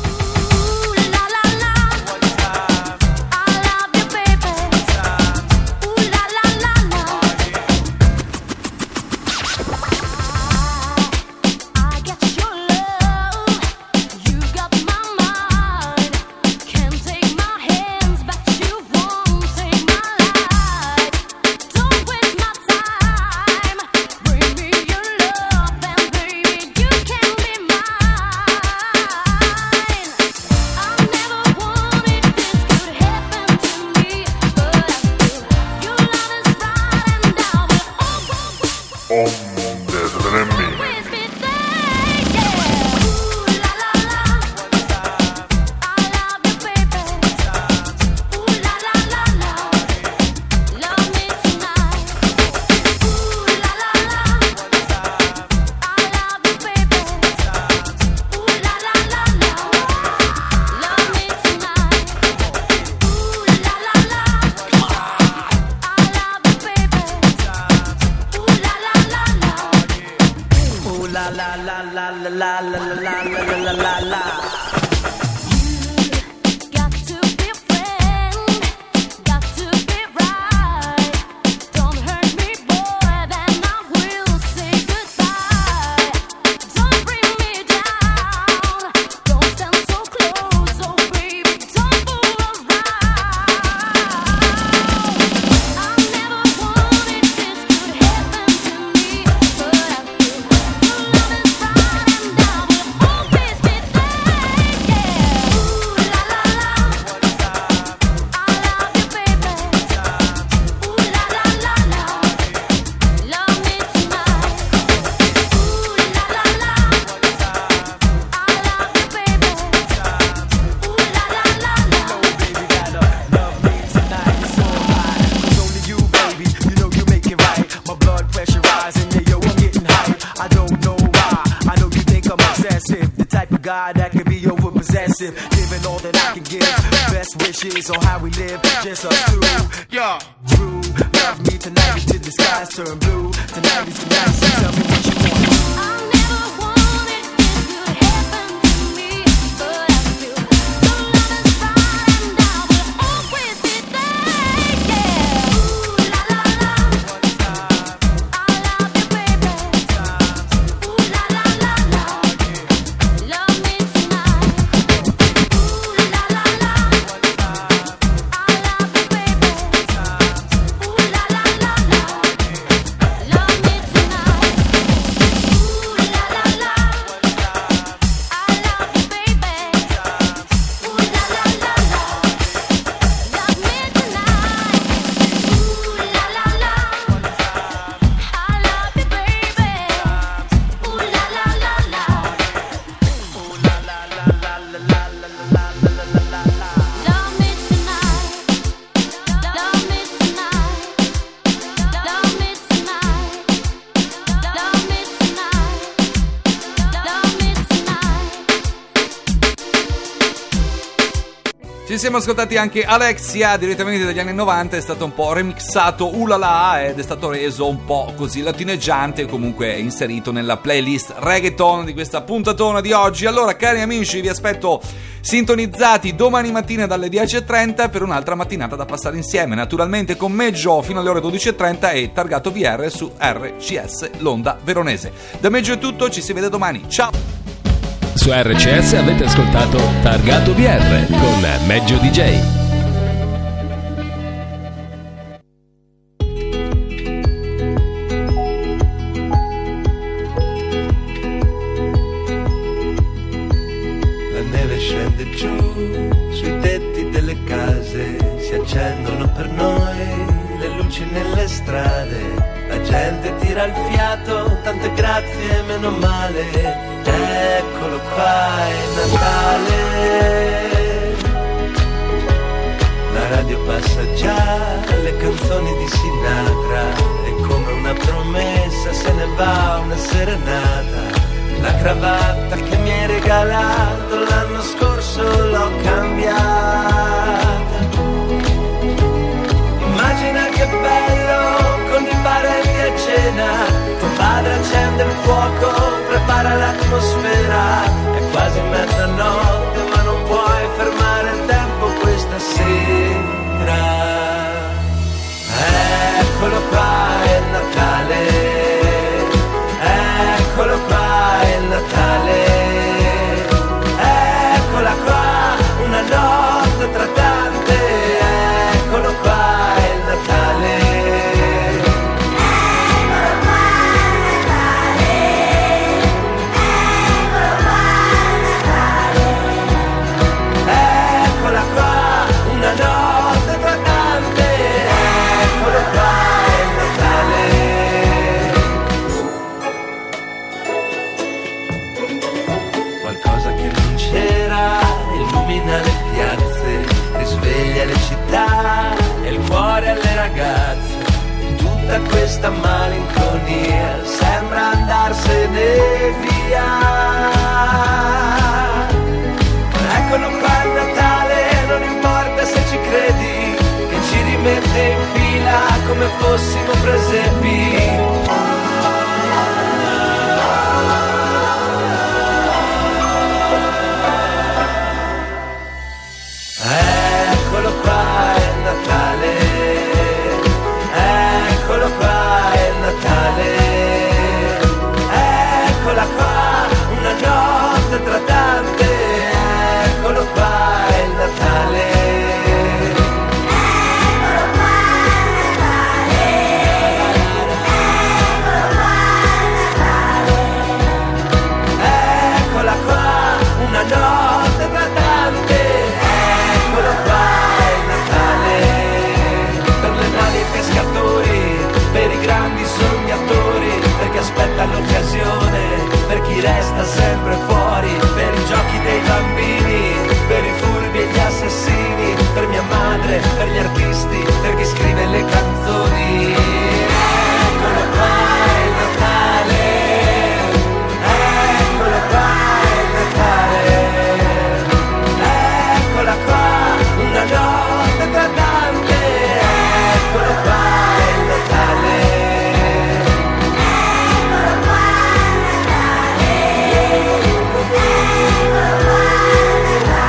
God that could be over possessive, giving all that I can give. Best wishes on how we live, just us two. Yeah, true. Love me tonight until the skies turn blue. Tonight is the night, so tell me what you want. I never wanted this to happen to me, but I feel the love is fine and I will always be there. Yeah. Ooh la la la, I love you, baby. Ooh la la la la. Love me tonight. Ooh la la la. I love you, baby. Ooh la la la la. Love me tonight. Ooh la la la. I love you, baby. Ooh la la la la. Love me tonight. Ooh la la la. I love you, baby. Ooh la la la la. Love me tonight. Love me tonight. Love me tonight. Love me tonight. Ci siamo ascoltati anche Alexia direttamente dagli anni 90, è stato un po' remixato Ulala ed è stato reso un po' così latineggiante, comunque inserito nella playlist reggaeton di questa puntatona di oggi. Allora cari amici, vi aspetto sintonizzati domani mattina dalle 10.30 per un'altra mattinata da passare insieme, naturalmente con Meggio fino alle ore 12.30 e Targato VR su RCS l'Onda Veronese. Da Meggio è tutto, ci si vede domani, ciao! Su RCS avete ascoltato Targato VR con Meggio DJ. La neve scende giù sui tetti delle case, si accendono per noi le luci nelle strade. La gente tira il fiato, tante grazie, meno male. Eccolo qua, è Natale. La radio passa già le canzoni di Sinatra e come una promessa se ne va una serenata. La cravatta che mi hai regalato l'anno scorso l'ho cambiata. Immagina che bello con i parenti a cena, tuo padre accende il fuoco, prepara fossimo presepi. Eccolo qua, è Natale, eccolo qua, è Natale, eccola qua, una notte tra tante, eccolo qua, è Natale. Eccola qua, una notte tra tante, eccolo qua, è Natale. Per le navi e pescatori, per i grandi sognatori, per chi aspetta l'occasione, per chi resta sempre fuori, per i giochi dei bambini, per i furbi e gli assassini, per mia madre, per gli artisti,